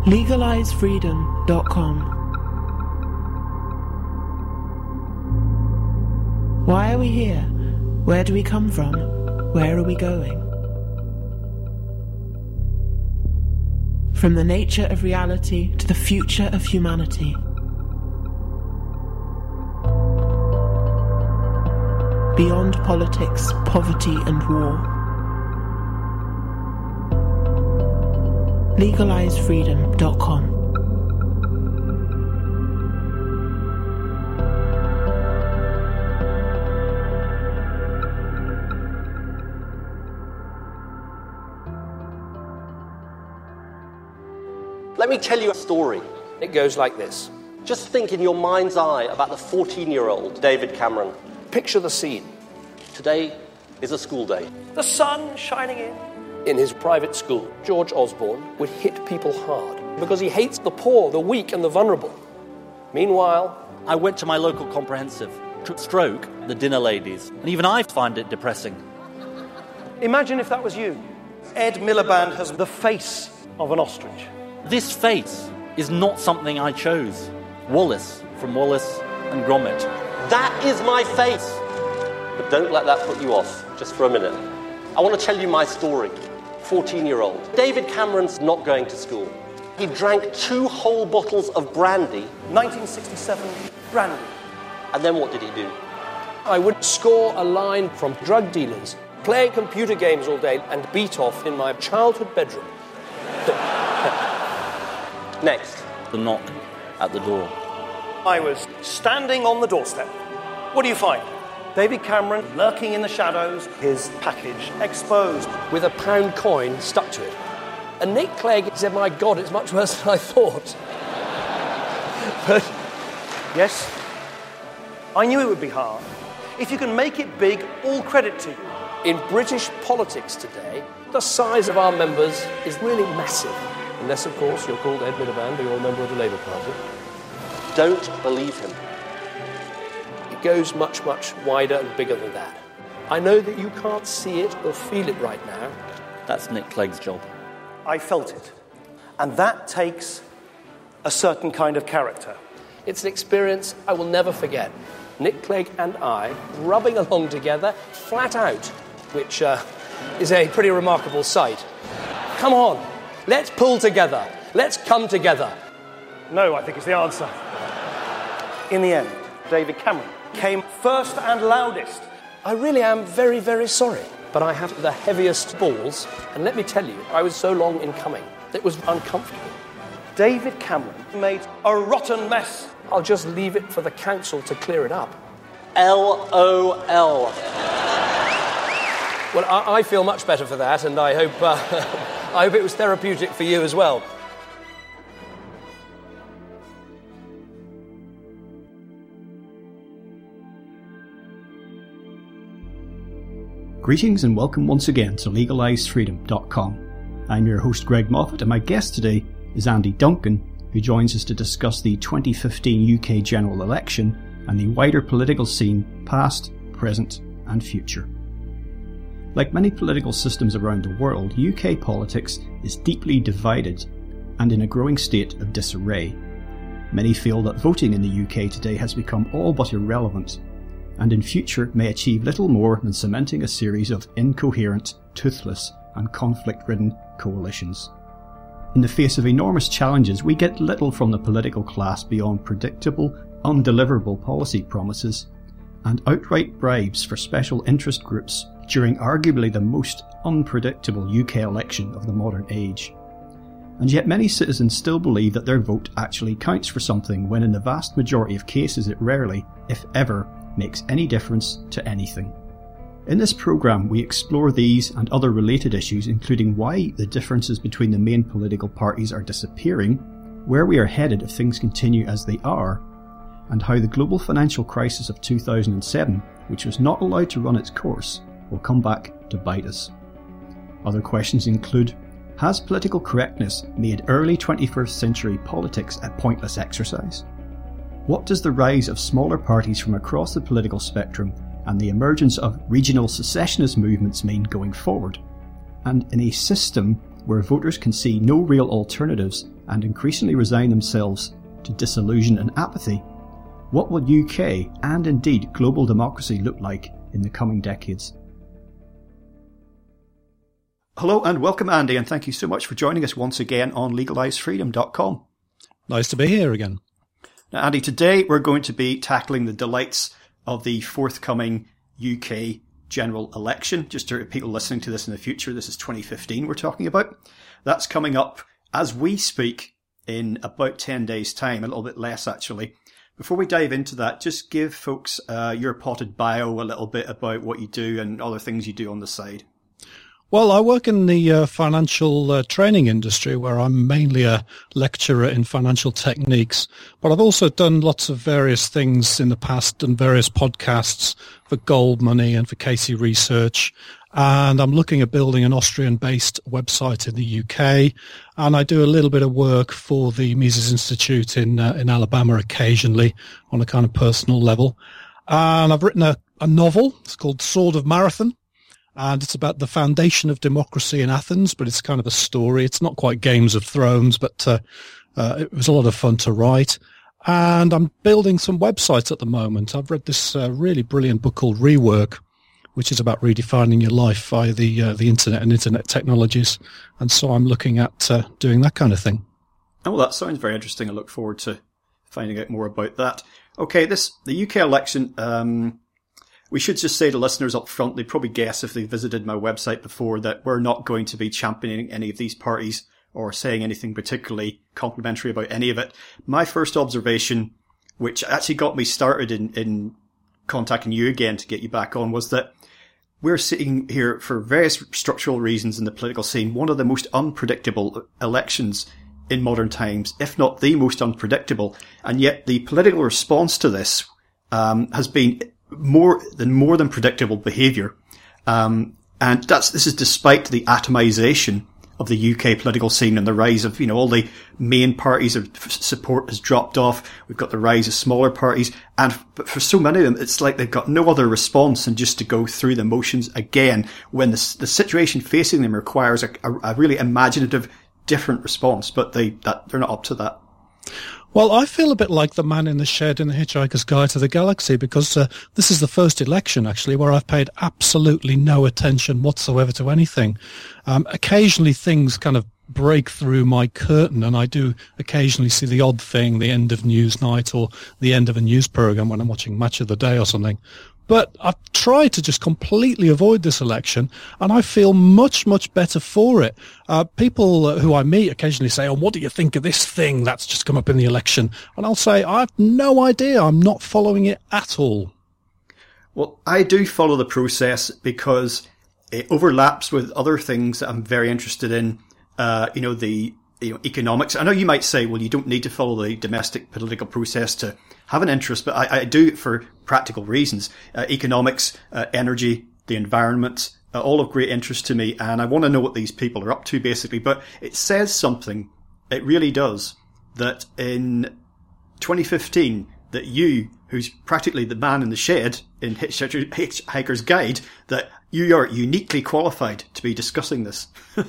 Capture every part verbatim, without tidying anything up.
Legalize freedom dot com. Why are we here? Where do we come from? Where are we going? From the nature of reality to the future of humanity. Beyond politics, poverty and war. Legalize freedom dot com. Let me tell you a story. It goes like this. Just think in your mind's eye about the fourteen-year-old David Cameron. Picture the scene. Today is a school day. The sun shining in. In his private school, George Osborne would hit people hard because he hates the poor, the weak and the vulnerable. Meanwhile, I went to my local comprehensive to stroke the dinner ladies, and even I find it depressing. Imagine if that was you. Ed Miliband has the face of an ostrich. This face is not something I chose. Wallace from Wallace and Gromit. That is my face. But don't let that put you off, just for a minute. I want to tell you my story. fourteen-year-old. David Cameron's not going to school. He drank two whole bottles of brandy. nineteen sixty-seven brandy. And then what did he do? I would score a line from drug dealers, play computer games all day, and beat off in my childhood bedroom. Next. The knock at the door. I was standing on the doorstep. What do you find? David Cameron lurking in the shadows, his package exposed, with a pound coin stuck to it. And Nick Clegg said, "My God, it's much worse than I thought." But, yes, I knew it would be hard. If you can make it big, all credit to you. In British politics today, the size of our members is really massive. Unless, of course, you're called Ed Miliband or you're a member of the Labour Party. Don't believe him. It goes much, much wider and bigger than that. I know that you can't see it or feel it right now. That's Nick Clegg's job. I felt it. And that takes a certain kind of character. It's an experience I will never forget. Nick Clegg and I rubbing along together, flat out, which uh, is a pretty remarkable sight. Come on, let's pull together. Let's come together. No, I think is the answer. In the end, David Cameron came first and loudest. I really am very, very sorry, but I have the heaviest balls, and let me tell you, I was so long in coming, it was uncomfortable. David Cameron made a rotten mess. I'll just leave it for the council to clear it up. L O L. Well, I, I feel much better for that, and I hope, uh, I hope it was therapeutic for you as well. Greetings and welcome once again to Legalize freedom dot com. I'm your host Greg Moffat, and my guest today is Andy Duncan, who joins us to discuss the twenty fifteen U K general election and the wider political scene, past, present and future. Like many political systems around the world, U K politics is deeply divided and in a growing state of disarray. Many feel that voting in the U K today has become all but irrelevant, and in future may achieve little more than cementing a series of incoherent, toothless and conflict-ridden coalitions. In the face of enormous challenges, we get little from the political class beyond predictable, undeliverable policy promises and outright bribes for special interest groups during arguably the most unpredictable U K election of the modern age. And yet many citizens still believe that their vote actually counts for something, when in the vast majority of cases it rarely, if ever, makes any difference to anything. In this programme we explore these and other related issues, including why the differences between the main political parties are disappearing, where we are headed if things continue as they are, and how the global financial crisis of two thousand seven, which was not allowed to run its course, will come back to bite us. Other questions include: has political correctness made early twenty-first century politics a pointless exercise? What does the rise of smaller parties from across the political spectrum and the emergence of regional secessionist movements mean going forward? And in a system where voters can see no real alternatives and increasingly resign themselves to disillusion and apathy, what will U K and indeed global democracy look like in the coming decades? Hello and welcome, Andy, and thank you so much for joining us once again on legalise freedom dot com. Nice to be here again. Now, Andy, today we're going to be tackling the delights of the forthcoming U K general election. Just to people listening to this in the future, this is twenty fifteen we're talking about. That's coming up as we speak in about ten days' time, a little bit less actually. Before we dive into that, just give folks uh, your potted bio a little bit about what you do and other things you do on the side. Well, I work in the uh, financial uh, training industry, where I'm mainly a lecturer in financial techniques, but I've also done lots of various things in the past and various podcasts for Gold Money and for Casey Research. And I'm looking at building an Austrian-based website in the U K. And I do a little bit of work for the Mises Institute in uh, in Alabama occasionally on a kind of personal level. And I've written a, a novel. It's called Sword of Marathon. And it's about the foundation of democracy in Athens, but it's kind of a story. It's not quite Games of Thrones, but uh, uh, it was a lot of fun to write. And I'm building some websites at the moment. I've read this uh, really brilliant book called Rework, which is about redefining your life via the uh, the internet and internet technologies. And so I'm looking at uh, doing that kind of thing. Oh, well, that sounds very interesting. I look forward to finding out more about that. Okay, this the U K election. Um, we should just say to listeners up front, they probably guess if they visited my website before that we're not going to be championing any of these parties or saying anything particularly complimentary about any of it. My first observation, which actually got me started in, in contacting you again to get you back on, was that we're sitting here for various structural reasons in the political scene, one of the most unpredictable elections in modern times, if not the most unpredictable. And yet the political response to this um, has been more than more than predictable behaviour. Um, and that's this is despite the atomization of the U K political scene and the rise of, you know, all the main parties of support has dropped off. We've got the rise of smaller parties. And but for so many of them, it's like they've got no other response than just to go through the motions again when the, the situation facing them requires a, a, a really imaginative, different response. But they that, they're not up to that. Well, I feel a bit like the man in the shed in The Hitchhiker's Guide to the Galaxy, because uh, this is the first election, actually, where I've paid absolutely no attention whatsoever to anything. Um, occasionally things kind of break through my curtain, and I do occasionally see the odd thing, the end of Newsnight or the end of a news program when I'm watching Match of the Day or something. But I've tried to just completely avoid this election, and I feel much, much better for it. Uh, people who I meet occasionally say, oh, what do you think of this thing that's just come up in the election? And I'll say, I have no idea. I'm not following it at all. Well, I do follow the process because it overlaps with other things that I'm very interested in. Uh, you know, the you know, economics. I know you might say, well, you don't need to follow the domestic political process to have an interest, but I, I do it for practical reasons. Uh, economics, uh, energy, the environment, uh, all of great interest to me, and I want to know what these people are up to, basically. But it says something, it really does, that in twenty fifteen, that you, who's practically the man in the shed in Hitchhiker's Guide, that you are uniquely qualified to be discussing this.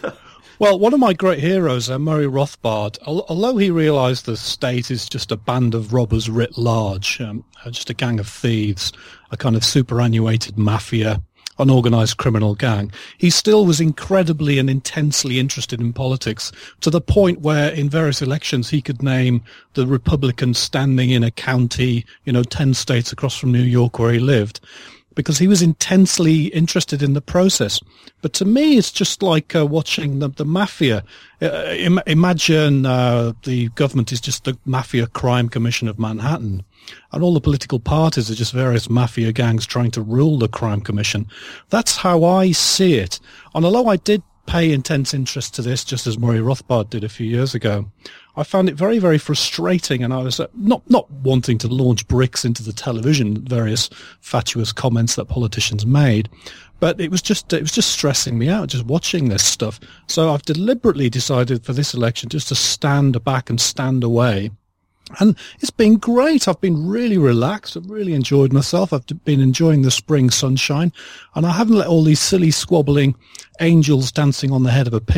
Well, one of my great heroes, uh, Murray Rothbard, al- although he realised the state is just a band of robbers writ large, um, just a gang of thieves, a kind of superannuated mafia, unorganised criminal gang, he still was incredibly and intensely interested in politics, to the point where in various elections he could name the Republicans standing in a county, you know, ten states across from New York where he lived, because he was intensely interested in the process. But to me, it's just like uh, watching the, the mafia. Uh, Im- imagine uh, the government is just the Mafia Crime Commission of Manhattan, and all the political parties are just various mafia gangs trying to rule the crime commission. That's how I see it. And although I did pay intense interest to this, just as Murray Rothbard did a few years ago, I found it very, very frustrating, and I was uh, not not wanting to launch bricks into the television, various fatuous comments that politicians made, but it was just it was just stressing me out just watching this stuff. So I've deliberately decided for this election just to stand back and stand away. And it's been great. I've been really relaxed. I've really enjoyed myself. I've been enjoying the spring sunshine, and I haven't let all these silly squabbling angels dancing on the head of a pin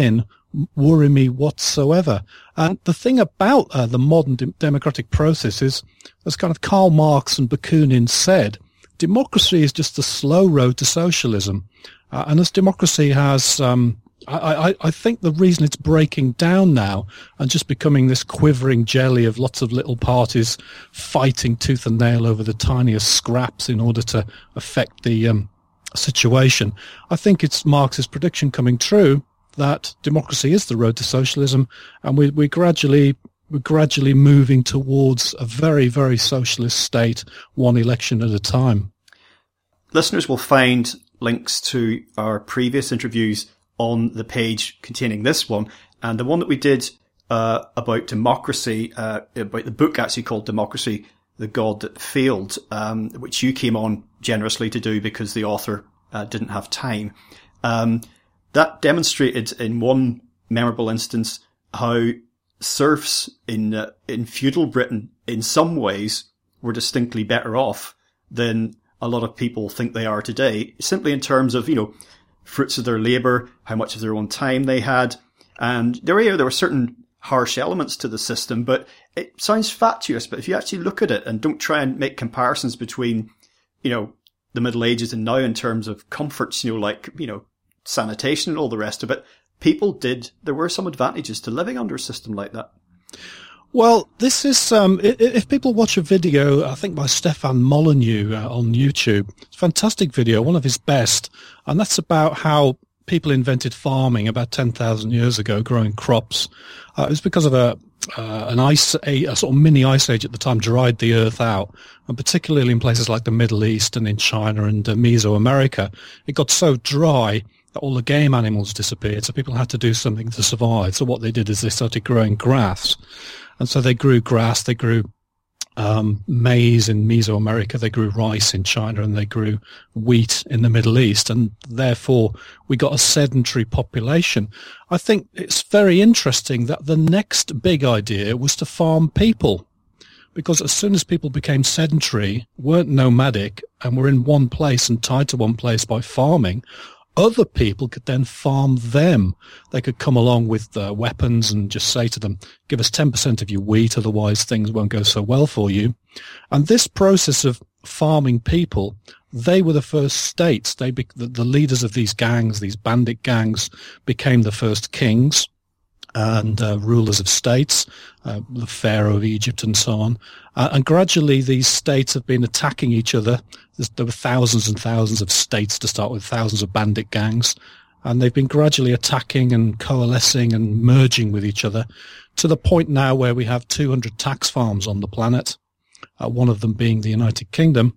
worry me whatsoever. And the thing about uh, the modern de- democratic process is, as kind of Karl Marx and Bakunin said, democracy is just the slow road to socialism. Uh, and as democracy has, um, I, I, I think the reason it's breaking down now and just becoming this quivering jelly of lots of little parties fighting tooth and nail over the tiniest scraps in order to affect the um, situation, I think it's Marx's prediction coming true that democracy is the road to socialism, and we, we're gradually we're gradually moving towards a very, very socialist state, one election at a time. Listeners will find links to our previous interviews on the page containing this one, and the one that we did uh, about democracy, uh, about the book actually called Democracy, The God That Failed, um, which you came on generously to do because the author uh, didn't have time. Um, that demonstrated in one memorable instance how serfs in uh, in feudal Britain in some ways were distinctly better off than a lot of people think they are today, simply in terms of, you know, fruits of their labour, how much of their own time they had. And there were, there were certain harsh elements to the system, but it sounds fatuous. But if you actually look at it and don't try and make comparisons between, you know, the Middle Ages and now in terms of comforts, you know, like, you know, sanitation and all the rest of it, people did, there were some advantages to living under a system like that. Well, this is, um, if people watch a video, I think by Stefan Molyneux uh, on YouTube, it's a fantastic video, one of his best, and that's about how people invented farming about ten thousand years ago, growing crops. Uh, it was because of a, uh, an ice, a, a sort of mini ice age at the time dried the earth out, and particularly in places like the Middle East and in China and uh, Mesoamerica, it got so dry that all the game animals disappeared, so people had to do something to survive. So what they did is they started growing grass. And so they grew grass, they grew um, maize in Mesoamerica, they grew rice in China, and they grew wheat in the Middle East. And therefore, we got a sedentary population. I think it's very interesting that the next big idea was to farm people. Because as soon as people became sedentary, weren't nomadic, and were in one place and tied to one place by farming, other people could then farm them. They could come along with uh, weapons and just say to them, give us ten percent of your wheat, otherwise things won't go so well for you. And this process of farming people, they were the first states. They be- the, the leaders of these gangs, these bandit gangs, became the first kings and uh, rulers of states, uh, the Pharaoh of Egypt and so on. Uh, and gradually these states have been attacking each other. There's, there were thousands and thousands of states to start with, thousands of bandit gangs. And they've been gradually attacking and coalescing and merging with each other to the point now where we have two hundred tax farms on the planet, uh, one of them being the United Kingdom.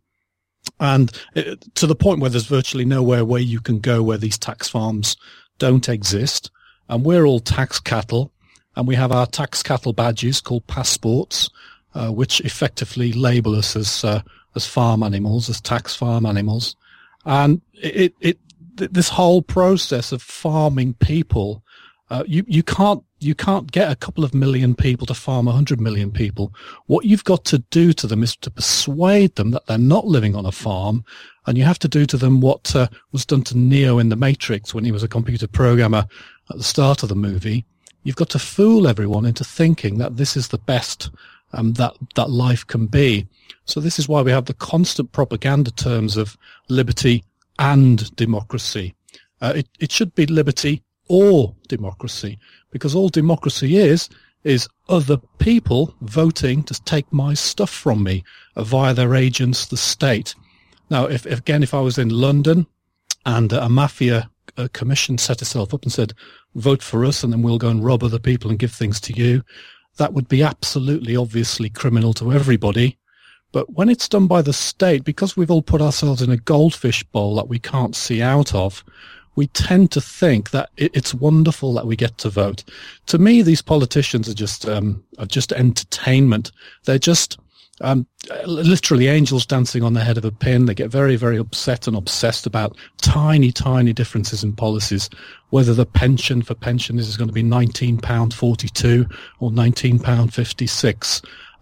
And it, to the point where there's virtually nowhere where you can go where these tax farms don't exist. And we're all tax cattle, and we have our tax cattle badges called passports, uh, which effectively label us as uh, as farm animals, as tax farm animals. And it, it, it this whole process of farming people, uh, you you can't you can't get a couple of million people to farm a hundred million people. What you've got to do to them is to persuade them that they're not living on a farm, and you have to do to them what uh, was done to Neo in The Matrix when he was a computer programmer at the start of the movie. You've got to fool everyone into thinking that this is the best um, that that life can be. So this is why we have the constant propaganda terms of liberty and democracy. Uh, it, it should be liberty or democracy, because all democracy is is other people voting to take my stuff from me uh, via their agents, the state. Now, if, if again, if I was in London and uh, a mafia uh, commission set itself up and said, vote for us and then we'll go and rob other people and give things to you, that would be absolutely obviously criminal to everybody. But when it's done by the state, because we've all put ourselves in a goldfish bowl that we can't see out of, we tend to think that it's wonderful that we get to vote. To me, these politicians are just um, are just entertainment. They're just um, literally angels dancing on the head of a pin. They get very, very upset and obsessed about tiny, tiny differences in policies, whether the pension for pensioners is going to be nineteen pounds forty-two or nineteen pounds fifty-six. Um,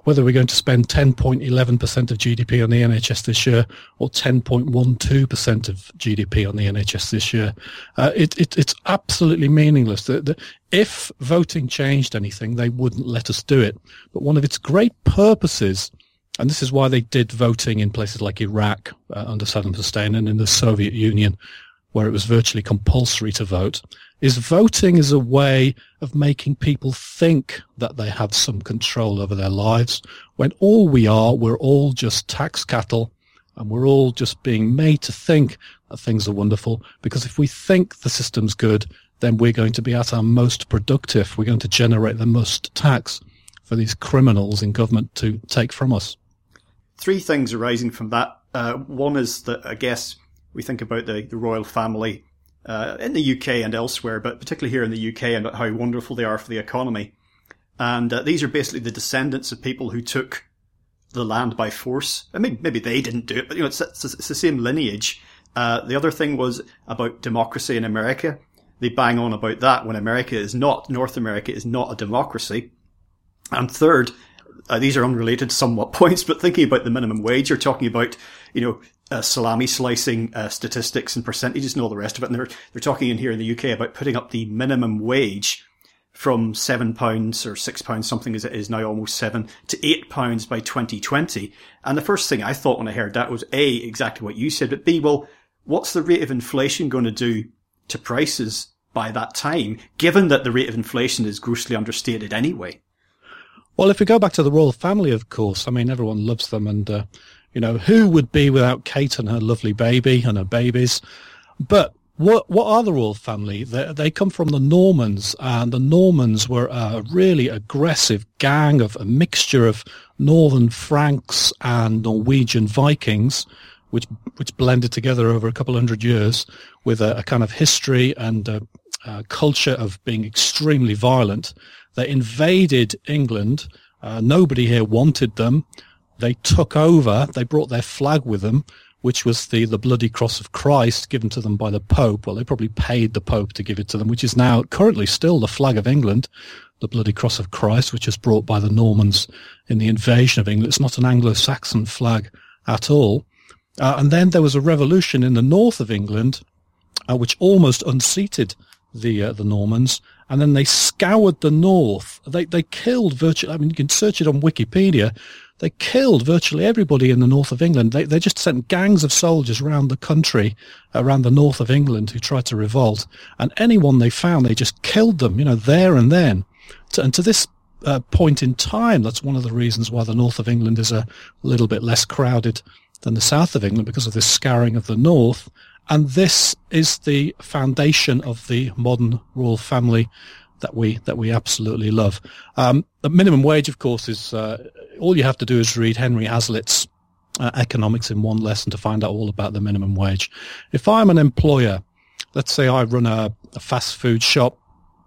whether we're going to spend ten point one one percent of G D P on the N H S this year or ten point one two percent of G D P on the N H S this year, uh, it, it, it's absolutely meaningless. The, the, if voting changed anything, they wouldn't let us do it. But one of its great purposes, and this is why they did voting in places like Iraq uh, under Saddam Hussein and in the Soviet Union, where it was virtually compulsory to vote, is voting is a way of making people think that they have some control over their lives, when all we are, we're all just tax cattle, and we're all just being made to think that things are wonderful, because if we think the system's good, then we're going to be at our most productive. We're going to generate the most tax for these criminals in government to take from us. Three things arising from that. Uh, one is that, I guess, we think about the, the royal family uh, in the U K and elsewhere, but particularly here in the U K, and how wonderful they are for the economy. And uh, these are basically the descendants of people who took the land by force. I mean, maybe they didn't do it, but you know, it's, it's, it's the same lineage. Uh, the other thing was about democracy in America. They bang on about that when America is not, North America is not a democracy. And third, uh, these are unrelated somewhat points, but thinking about the minimum wage, you're talking about, you know, uh, salami slicing uh, statistics and percentages and all the rest of it. And they're, they're talking in here in the U K about putting up the minimum wage from seven pounds or six pounds, something as it is now, almost seven, to eight pounds by twenty twenty. And the first thing I thought when I heard that was A, exactly what you said, but B, well, what's the rate of inflation going to do to prices by that time, given that the rate of inflation is grossly understated anyway? Well, if we go back to the royal family, of course, I mean, everyone loves them. And, uh, you know, who would be without Kate and her lovely baby and her babies? But what what are the royal family? They, they come from the Normans, and the Normans were a really aggressive gang of a mixture of Northern Franks and Norwegian Vikings, which which blended together over a couple hundred years with a, a kind of history and a, a culture of being extremely violent. They invaded England. Uh, nobody here wanted them. They took over. They brought their flag with them, which was the, the bloody cross of Christ given to them by the Pope. Well, they probably paid the Pope to give it to them, which is now currently still the flag of England, the bloody cross of Christ, which was brought by the Normans in the invasion of England. It's not an Anglo-Saxon flag at all. Uh, and then there was a revolution in the north of England, uh, which almost unseated the uh, the Normans, and then they scoured the north. They they killed virtually, I mean, you can search it on Wikipedia, they killed virtually everybody in the north of England. They they just sent gangs of soldiers around the country, around the north of England, who tried to revolt, and anyone they found, they just killed them, you know, there and then. To, and to this uh, point in time, that's one of the reasons why the north of England is a little bit less crowded than the south of England, because of this scouring of the north. And this is the foundation of the modern royal family that we that we absolutely love. Um, the minimum wage, of course, is uh, all you have to do is read Henry Hazlitt's uh, Economics in One Lesson to find out all about the minimum wage. If I'm an employer, let's say I run a, a fast food shop,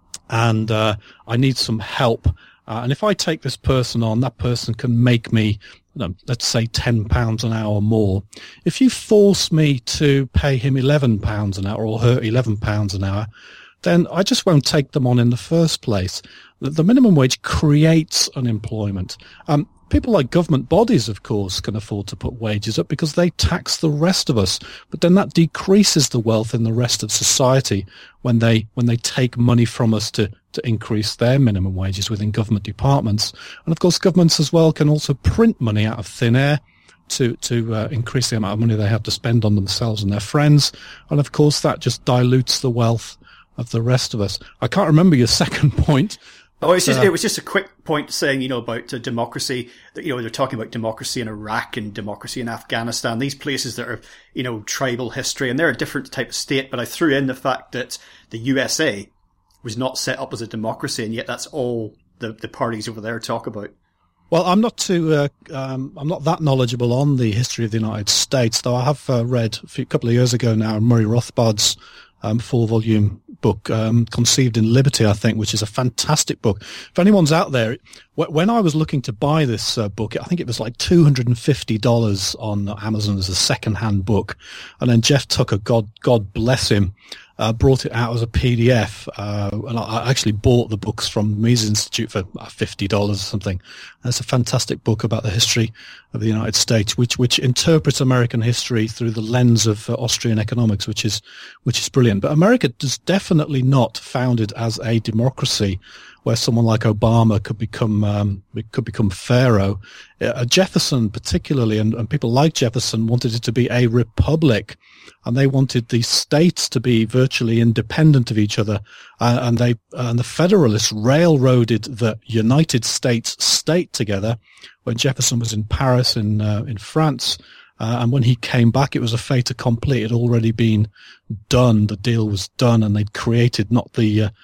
and uh, I need some help, uh, and if I take this person on, that person can make me, no, let's say ten pounds an hour more. If you force me to pay him eleven pounds an hour or her eleven pounds an hour, then I just won't take them on in the first place. The, the minimum wage creates unemployment. Um, people like government bodies, of course, can afford to put wages up because they tax the rest of us. But then that decreases the wealth in the rest of society when they when they take money from us to to increase their minimum wages within government departments. And of course, governments as well can also print money out of thin air to, to uh, increase the amount of money they have to spend on themselves and their friends. And of course, that just dilutes the wealth of the rest of us. I can't remember your second point. Oh, it's just, uh, it was just a quick point saying, you know, about uh, democracy, that, you know, they're talking about democracy in Iraq and democracy in Afghanistan, these places that are, you know, tribal history, and they're a different type of state. But I threw in the fact that the U S A was not set up as a democracy, and yet that's all the, the parties over there talk about. Well, I'm not too, uh, um, I'm not that knowledgeable on the history of the United States, though I have uh, read a, few, a couple of years ago now Murray Rothbard's um, four-volume book, um, Conceived in Liberty, I think, which is a fantastic book. If anyone's out there, when I was looking to buy this uh, book, I think it was like two hundred fifty dollars on Amazon as a second-hand book. And then Jeff Tucker, God, God bless him, uh, brought it out as a P D F, uh, and I actually bought the books from the Mises Institute for fifty dollars or something. And it's a fantastic book about the history of the United States, which which interprets American history through the lens of uh, Austrian economics, which is which is brilliant. But America is definitely not founded as a democracy, where someone like Obama could become um, could become pharaoh. Uh, Jefferson, particularly, and, and people like Jefferson, wanted it to be a republic, and they wanted the states to be virtually independent of each other. Uh, and they and the Federalists railroaded the United States state together when Jefferson was in Paris in uh, in France. Uh, and when he came back, it was a fait accompli. It had already been done. The deal was done, and they'd created not the uh,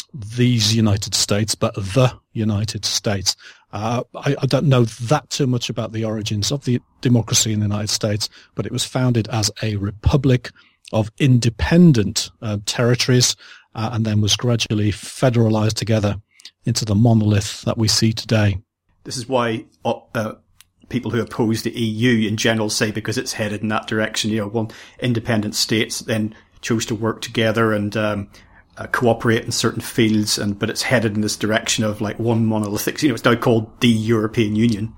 these United States, but the United States. Uh, I, I don't know that too much about the origins of the democracy in the United States, but it was founded as a republic of independent uh, territories, uh, and then was gradually federalized together into the monolith that we see today. This is why uh, people who oppose the E U in general say, because it's headed in that direction, you know, one independent states then chose to work together and um, Uh, cooperate in certain fields, and but it's headed in this direction of like one monolithic, you know, it's now called the European Union.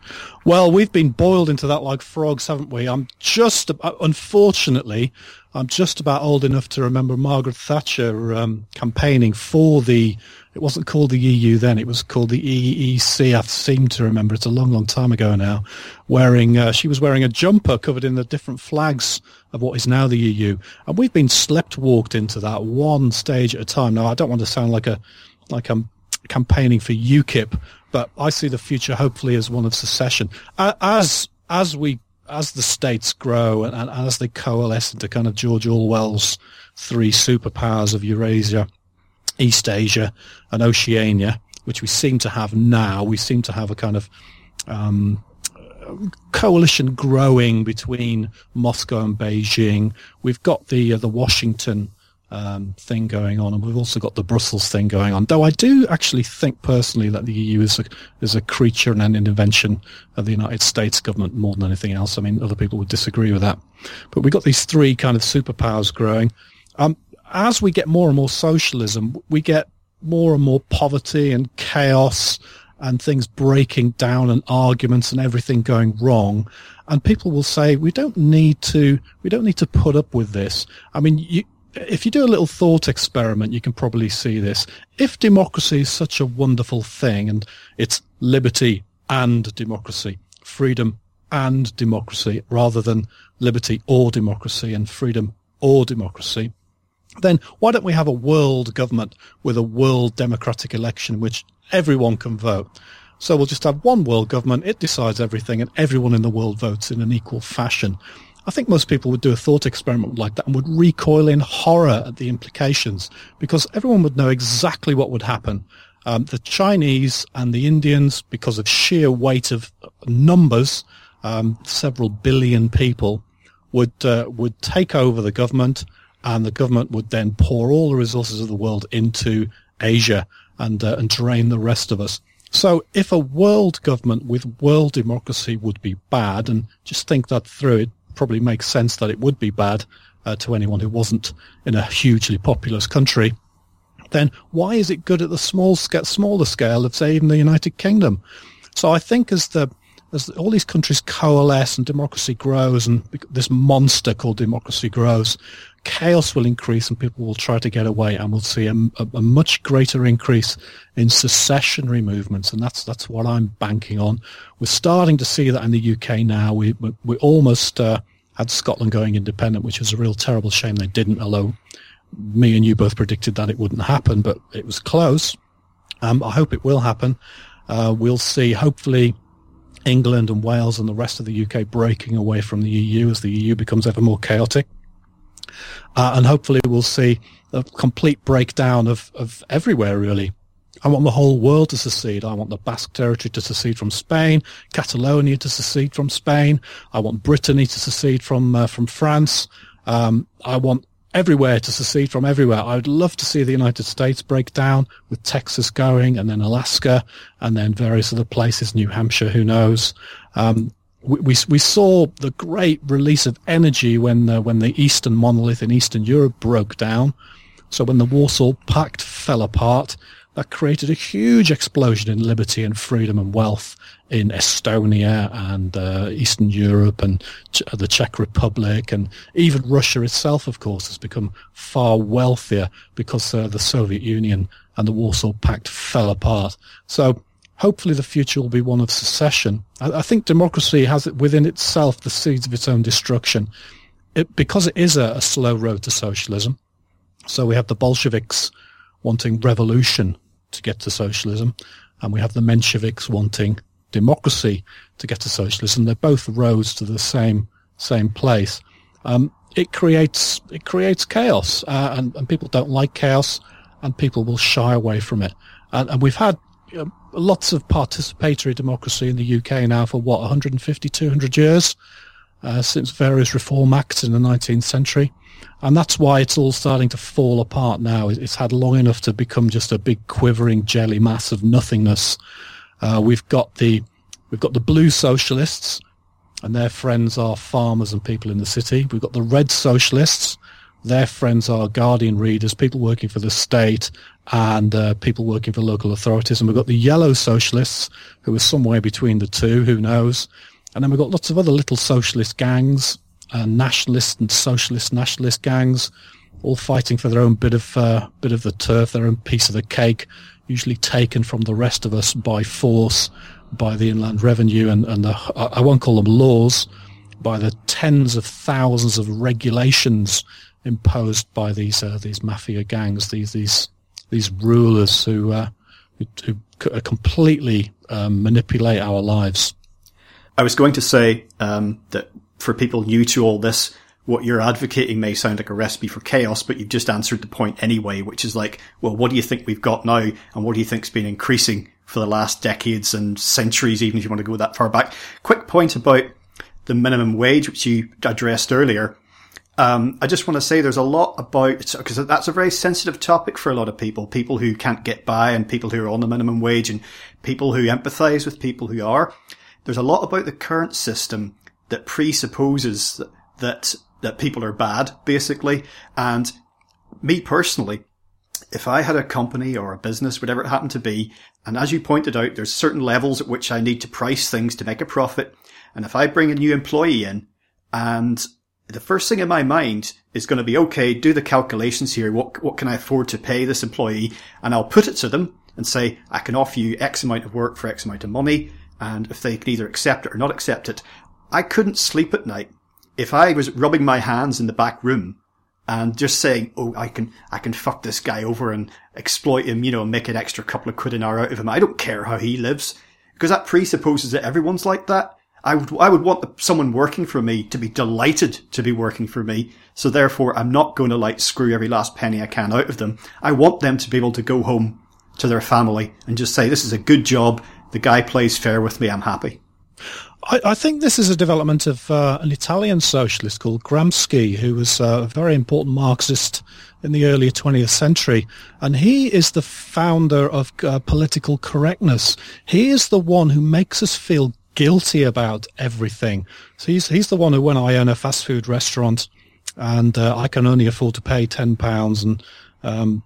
Well, we've been boiled into that like frogs, haven't we? I'm just, about, unfortunately, I'm just about old enough to remember Margaret Thatcher um, campaigning for the, it wasn't called the E U then, it was called the E E C, I seem to remember, it's a long, long time ago now, wearing, uh, she was wearing a jumper covered in the different flags of what is now the E U. And we've been sleptwalked into that one stage at a time. Now, I don't want to sound like a, like I'm campaigning for UKIP, but I see the future hopefully as one of secession. As, as we, as the states grow and, and as they coalesce into kind of George Orwell's three superpowers of Eurasia, East Asia and Oceania, which we seem to have now, we seem to have a kind of, um, coalition growing between Moscow and Beijing. We've got the uh, the Washington um, thing going on, and we've also got the Brussels thing going on. Though I do actually think personally that the E U is a, is a creature and an invention of the United States government more than anything else. I mean, other people would disagree with that, but we've got these three kind of superpowers growing. Um, as we get more and more socialism, we get more and more poverty and chaos and things breaking down and arguments and everything going wrong. And people will say, we don't need to, we don't need to put up with this. I mean, you, if you do a little thought experiment, you can probably see this. If democracy is such a wonderful thing, and it's liberty and democracy, freedom and democracy, rather than liberty or democracy and freedom or democracy, then why don't we have a world government with a world democratic election in which everyone can vote? So we'll just have one world government, it decides everything, and everyone in the world votes in an equal fashion. I think most people would do a thought experiment like that and would recoil in horror at the implications, because everyone would know exactly what would happen. Um, the Chinese and the Indians, because of sheer weight of numbers, um, several billion people, would uh, would take over the government, and the government would then pour all the resources of the world into Asia and uh, and drain the rest of us. So if a world government with world democracy would be bad, and just think that through, it probably makes sense that it would be bad uh, to anyone who wasn't in a hugely populous country, then why is it good at the small scale, smaller scale of, say, even the United Kingdom? So I think as the as all these countries coalesce and democracy grows, and this monster called democracy grows, chaos will increase and people will try to get away, and we'll see a, a, a much greater increase in secessionary movements, and that's that's what I'm banking on. We're starting to see that in the U K now. We we, we almost uh, had Scotland going independent, which was a real terrible shame they didn't, although me and you both predicted that it wouldn't happen, but it was close. Um, I hope it will happen. Uh, we'll see, hopefully, England and Wales and the rest of the U K breaking away from the E U as the E U becomes ever more chaotic. Uh, and hopefully we'll see a complete breakdown of, of everywhere, really. I want the whole world to secede. I want the Basque territory to secede from Spain, Catalonia to secede from Spain. I want Brittany to secede from uh, from France. Um, I want everywhere to secede from everywhere. I would love to see the United States break down, with Texas going, and then Alaska, and then various other places, New Hampshire, who knows. Um, we, we we saw the great release of energy when uh, when the Eastern monolith in Eastern Europe broke down. So when the Warsaw Pact fell apart, that created a huge explosion in liberty and freedom and wealth in Estonia and uh, Eastern Europe and Ch- the Czech Republic, and even Russia itself, of course, has become far wealthier because uh, the Soviet Union and the Warsaw Pact fell apart. So hopefully the future will be one of secession. I, I think democracy has it within itself the seeds of its own destruction, it, because it is a, a slow road to socialism. So we have the Bolsheviks wanting revolution to get to socialism, and we have the Mensheviks wanting democracy to get to socialism. They're both roads to the same same place. Um, it creates it creates chaos, uh, and, and people don't like chaos, and people will shy away from it. And, and we've had you know, lots of participatory democracy in the U K now for what one hundred fifty, two hundred years, uh, since various reform acts in the nineteenth century. And that's why it's all starting to fall apart now. It's had long enough to become just a big quivering jelly mass of nothingness. Uh, we've got the we've got the blue socialists, and their friends are farmers and people in the city. We've got the red socialists. Their friends are Guardian readers, people working for the state, and uh, people working for local authorities. And we've got the yellow socialists, who are somewhere between the two, who knows. And then we've got lots of other little socialist gangs, Uh, nationalist and socialist nationalist gangs, all fighting for their own bit of uh, bit of the turf, their own piece of the cake, usually taken from the rest of us by force, by the Inland Revenue and, and the, I won't call them laws, by the tens of thousands of regulations imposed by these uh, these mafia gangs, these these these rulers who uh, who, who completely um, manipulate our lives. I was going to say um, that for people new to all this, what you're advocating may sound like a recipe for chaos, but you've just answered the point anyway, which is like, well, what do you think we've got now, and what do you think's been increasing for the last decades and centuries, even if you want to go that far back? Quick point about the minimum wage, which you addressed earlier. Um, I just want to say there's a lot about, because that's a very sensitive topic for a lot of people, people who can't get by and people who are on the minimum wage and people who empathize with people who are. There's a lot about the current system that presupposes that, that, that people are bad, basically. And me personally, if I had a company or a business, whatever it happened to be, and as you pointed out, there's certain levels at which I need to price things to make a profit. And if I bring a new employee in, and the first thing in my mind is going to be, okay, do the calculations here. What, what can I afford to pay this employee? And I'll put it to them and say, I can offer you X amount of work for X amount of money. And if they can either accept it or not accept it, I couldn't sleep at night if I was rubbing my hands in the back room and just saying, oh, I can, I can fuck this guy over and exploit him, you know, and make an extra couple of quid an hour out of him. I don't care how he lives, because that presupposes that everyone's like that. I would, I would want the, someone working for me to be delighted to be working for me. So therefore, I'm not going to like screw every last penny I can out of them. I want them to be able to go home to their family and just say, this is a good job. The guy plays fair with me. I'm happy. I, I think this is a development of uh, an Italian socialist called Gramsci, who was uh, a very important Marxist in the early twentieth century. And he is the founder of uh, political correctness. He is the one who makes us feel guilty about everything. So he's, he's the one who, when I own a fast food restaurant and uh, I can only afford to pay ten pounds and um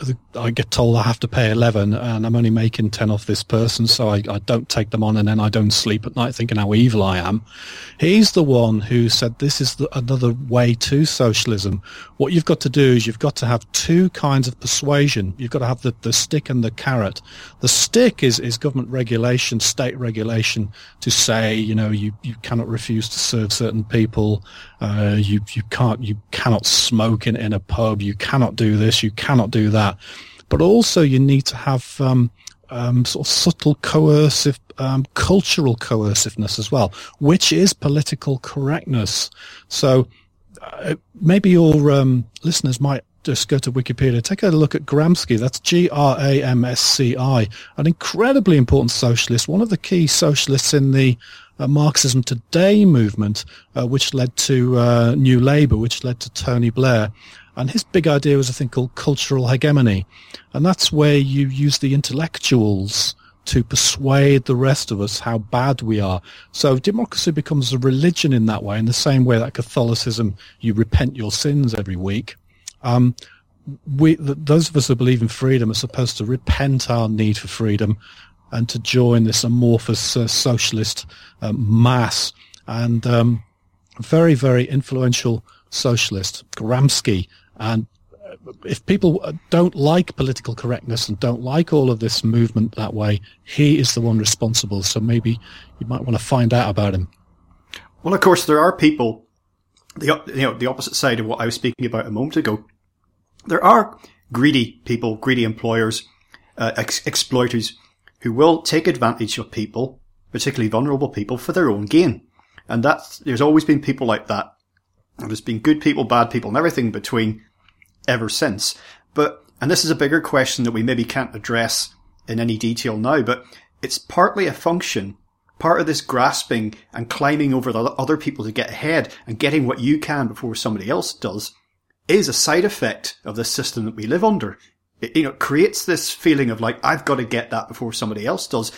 I get told I have to pay eleven and I'm only making ten off this person, so I, I don't take them on, and then I don't sleep at night thinking how evil I am. He's the one who said this is the, another way to socialism. What you've got to do is you've got to have two kinds of persuasion. You've got to have the, the stick and the carrot. The stick is, is government regulation, state regulation, to say, you know, you, you cannot refuse to serve certain people. Uh, you, you can't, you cannot smoke in, in a pub. You cannot do this. You cannot do that. But also you need to have, um, um, sort of subtle coercive, um, cultural coerciveness as well, which is political correctness. So, uh, maybe your, um, listeners might just go to Wikipedia, take a look at Gramsci. That's G R A M S C I, an incredibly important socialist, one of the key socialists in the uh, Marxism Today movement, uh, which led to uh, New Labour, which led to Tony Blair. And his big idea was a thing called cultural hegemony. And that's where you use the intellectuals to persuade the rest of us how bad we are. So democracy becomes a religion in that way, in the same way that Catholicism, you repent your sins every week. Um, we, th- those of us who believe in freedom are supposed to repent our need for freedom and to join this amorphous uh, socialist uh, mass. And um, very, very influential socialist, Gramsci. And if people don't like political correctness and don't like all of this movement that way, he is the one responsible. So maybe you might want to find out about him. Well, of course, there are people, the you know, the opposite side of what I was speaking about a moment ago. There are greedy people, greedy employers, uh, ex- exploiters who will take advantage of people, particularly vulnerable people, for their own gain. And that's, there's always been people like that. And there's been good people, bad people, and everything between ever since. But, and this is a bigger question that we maybe can't address in any detail now, but it's partly a function, part of this grasping and climbing over the other people to get ahead and getting what you can before somebody else does, is a side effect of the system that we live under. It, you know, it creates this feeling of like, I've got to get that before somebody else does.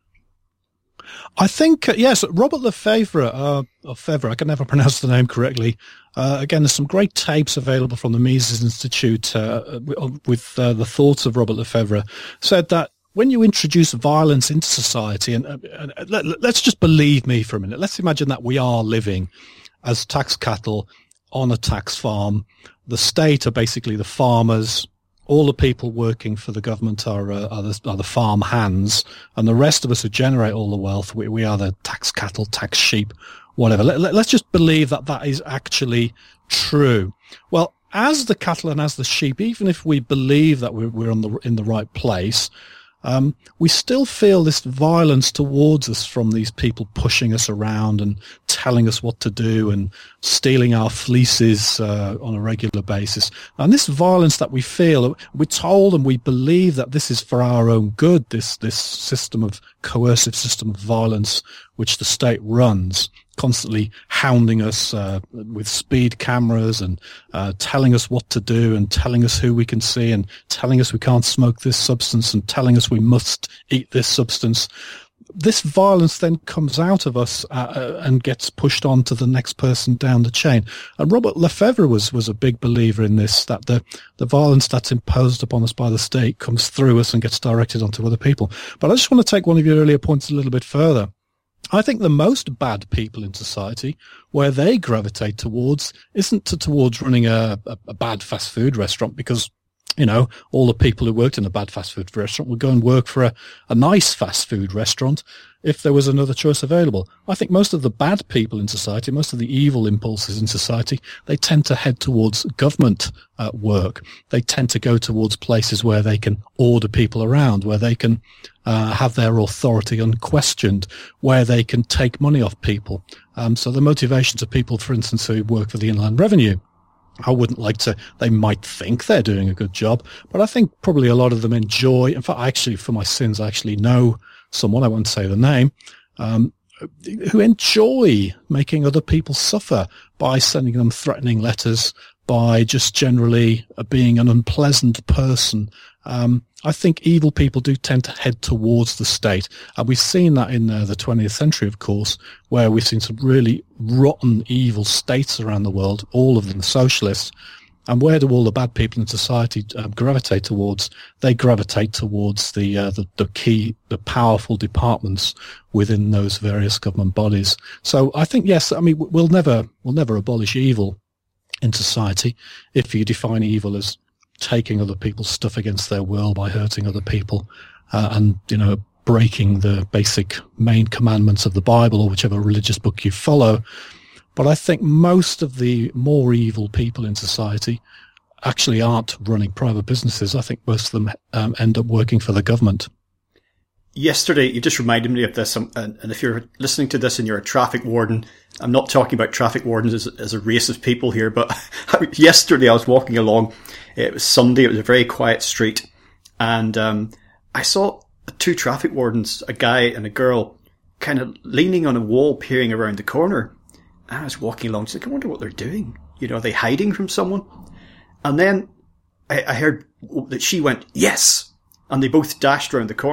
I think, uh, yes, Robert Lefebvre, uh, Lefebvre, I can never pronounce the name correctly. Uh, again, there's some great tapes available from the Mises Institute uh, with uh, the thoughts of Robert Lefebvre, said that when you introduce violence into society, and, uh, and let, let's just believe me for a minute, let's imagine that we are living as tax cattle on a tax farm. The state are basically the farmers. All the people working for the government are, uh, are, the, are the farm hands, and the rest of us who generate all the wealth, we, we are the tax cattle, tax sheep, whatever. Let, let, let's just believe that that is actually true. Well, as the cattle and as the sheep, even if we believe that we're, we're on the, in the right place, um, we still feel this violence towards us from these people pushing us around and telling us what to do and stealing our fleeces uh, on a regular basis. And this violence that we feel, we're told and we believe that this is for our own good, this this system of coercive system of violence which the state runs, constantly hounding us uh, with speed cameras and uh, telling us what to do and telling us who we can see and telling us we can't smoke this substance and telling us we must eat this substance. This violence then comes out of us uh, and gets pushed on to the next person down the chain. And Robert Lefebvre was, was a big believer in this, that the, the violence that's imposed upon us by the state comes through us and gets directed onto other people. But I just want to take one of your earlier points a little bit further. I think the most bad people in society, where they gravitate towards, isn't to, towards running a, a, a bad fast food restaurant, because, you know, all the people who worked in a bad fast food restaurant would go and work for a, a nice fast food restaurant if there was another choice available. I think most of the bad people in society, most of the evil impulses in society, they tend to head towards government uh, work. They tend to go towards places where they can order people around, where they can uh, have their authority unquestioned, where they can take money off people. Um, so the motivations of people, for instance, who work for the Inland Revenue, I wouldn't like to, they might think they're doing a good job, but I think probably a lot of them enjoy, in fact, I actually, for my sins, I actually know someone, I won't say the name, um, who enjoy making other people suffer by sending them threatening letters, by just generally being an unpleasant person. Um, I think evil people do tend to head towards the state. And we've seen that in uh, the twentieth century, of course, where we've seen some really rotten, evil states around the world, all of them socialist. And where do all the bad people in society uh, gravitate towards? They gravitate towards the, uh, the, the key, the powerful departments within those various government bodies. So I think, yes, I mean, we'll never, we'll never abolish evil in society if you define evil as taking other people's stuff against their will by hurting other people, uh, and, you know, breaking the basic main commandments of the Bible or whichever religious book you follow. But I think most of the more evil people in society actually aren't running private businesses. I think most of them um, end up working for the government. Yesterday, you just reminded me of this, um, and, and if you're listening to this and you're a traffic warden, I'm not talking about traffic wardens as, as a race of people here, but yesterday I was walking along. It was Sunday. It was a very quiet street, and um, I saw two traffic wardens, a guy and a girl, kind of leaning on a wall, peering around the corner. And I was walking along, like, I wonder what they're doing. You know, are they hiding from someone? And then I, I heard that she went, yes! And they both dashed around the corner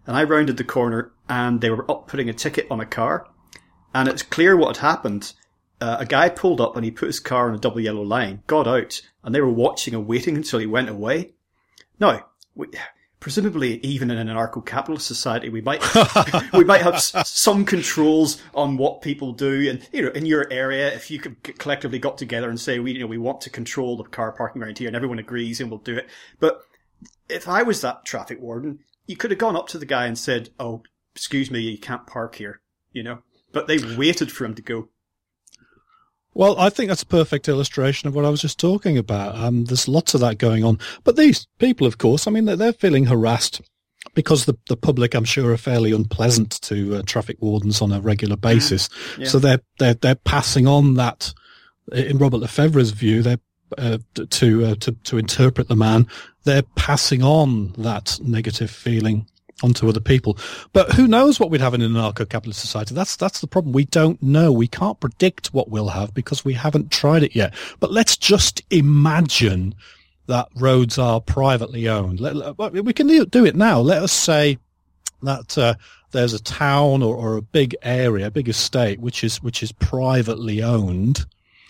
and I rounded the corner, and they were up putting a ticket on a car, and it's clear what had happened. Uh, a guy pulled up and he put his car on a double yellow line, got out, and they were watching and waiting until he went away. Now, we, presumably, even in an anarcho-capitalist society, we might we might have s- some controls on what people do, and you know, in your area, if you could collectively got together and say, we you know we want to control the car parking around here, and everyone agrees, and we'll do it. But if I was that traffic warden, you could have gone up to the guy and said, "Oh, excuse me, you can't park here," you know. But they waited for him to go. Well, I think that's a perfect illustration of what I was just talking about. Um, there's lots of that going on. But these people, of course, I mean, they're, they're feeling harassed because the, the public, I'm sure, are fairly unpleasant to uh, traffic wardens on a regular basis. Mm, yeah. So they're, they're, they're passing on that, in Robert Lefebvre's view, they're, uh, to, uh, to, to interpret the man, they're passing on that negative feeling onto other people. But who knows what we'd have in an anarcho-capitalist society? That's that's the problem. We don't know. We can't predict what we'll have because we haven't tried it yet. But let's just imagine that roads are privately owned. Let, we can do it now. Let us say that uh, there's a town or, or a big area, a big estate, which is which is privately owned.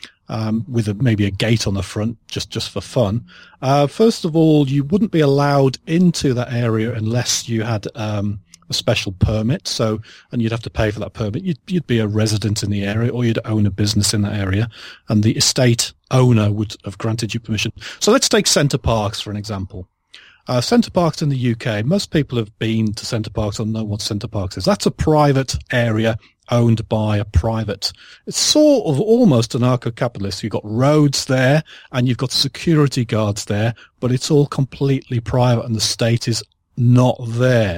Um, with a, maybe a gate on the front, just, just for fun. Uh, first of all, you wouldn't be allowed into that area unless you had, um, a special permit. So, and you'd have to pay for that permit. You'd, you'd be a resident in the area, or you'd own a business in that area, and the estate owner would have granted you permission. So let's take Center Parcs for an example. Uh, Center Parcs in the U K, most people have been to Center Parcs or know what Center Parcs is. That's a private area owned by a private. It's sort of almost anarcho-capitalist. You've got roads there and you've got security guards there, but it's all completely private and the state is not there.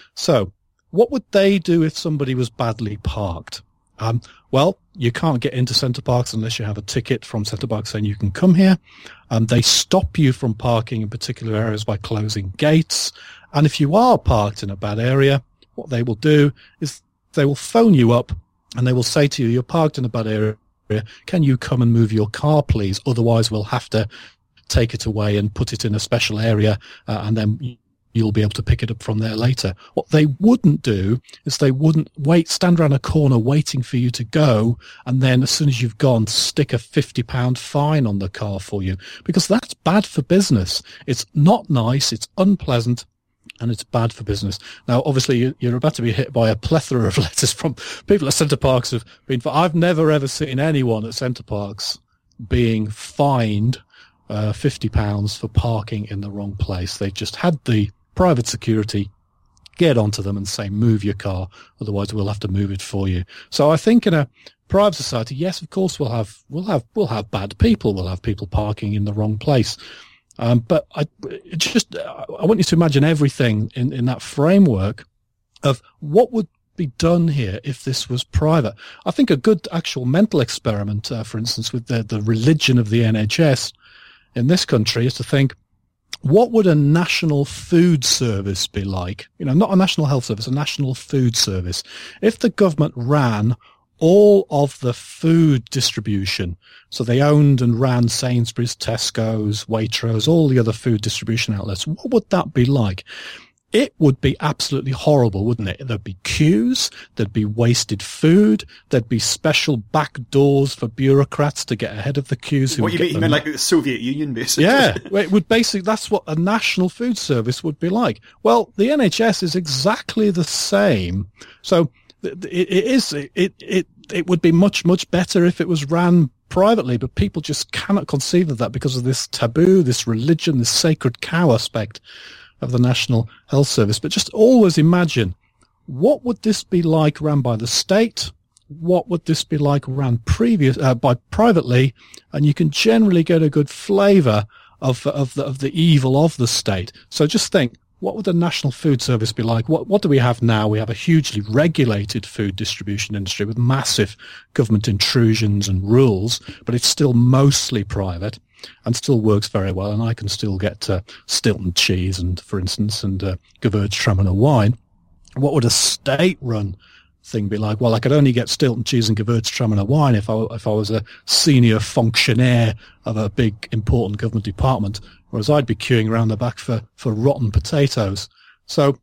So what would they do if somebody was badly parked? Um, well, you can't get into Center Parcs unless you have a ticket from Center Parcs saying you can come here. Um, they stop you from parking in particular areas by closing gates. And if you are parked in a bad area, what they will do is they will phone you up and they will say to you, you're parked in a bad area. Can you come and move your car, please? Otherwise, we'll have to take it away and put it in a special area, uh, and then you'll be able to pick it up from there later. What they wouldn't do is they wouldn't wait, stand around a corner waiting for you to go, and then as soon as you've gone, stick a fifty pound fine on the car for you, because that's bad for business. It's not nice, it's unpleasant, and it's bad for business. Now, obviously, you're about to be hit by a plethora of letters from people at Center Parcs who've been. I've never ever seen anyone at Center Parcs being fined uh, fifty pounds for parking in the wrong place. They just had the private security get onto them and say, move your car, otherwise we'll have to move it for you. So I think in a private society, yes, of course, we'll have we'll have we'll have bad people. We'll have people parking in the wrong place. Um, but I it just, I want you to imagine everything in, in that framework of what would be done here if this was private. I think a good actual mental experiment, uh, for instance, with the, the religion of the N H S in this country is to think, what would a national food service be like? You know, not a national health service, a national food service. If the government ran all of the food distribution, so they owned and ran Sainsbury's, Tesco's, Waitrose, all the other food distribution outlets, what would that be like? It would be absolutely horrible, wouldn't it? There'd be queues, there'd be wasted food, there'd be special back doors for bureaucrats to get ahead of the queues. Who what you mean, you mean like the Soviet Union, basically? Yeah, it would basically, that's what a national food service would be like. Well, the N H S is exactly the same. So it, it is, it, it, it would be much, much better if it was ran privately, but people just cannot conceive of that because of this taboo, this religion, this sacred cow aspect of the National Health Service. But just always imagine, what would this be like ran by the state? What would this be like ran previous uh, by privately? And you can generally get a good flavour of of the, of the evil of the state. So just think, what would the National Food Service be like? What what do we have now? We have a hugely regulated food distribution industry with massive government intrusions and rules, but it's still mostly private and still works very well. And I can still get uh, Stilton cheese and, for instance, and uh, Gewürztraminer wine. What would a state-run thing be like? Well, I could only get Stilton cheese and Gewürztraminer wine if I if I was a senior fonctionnaire of a big important government department, whereas I'd be queuing around the back for, for rotten potatoes. So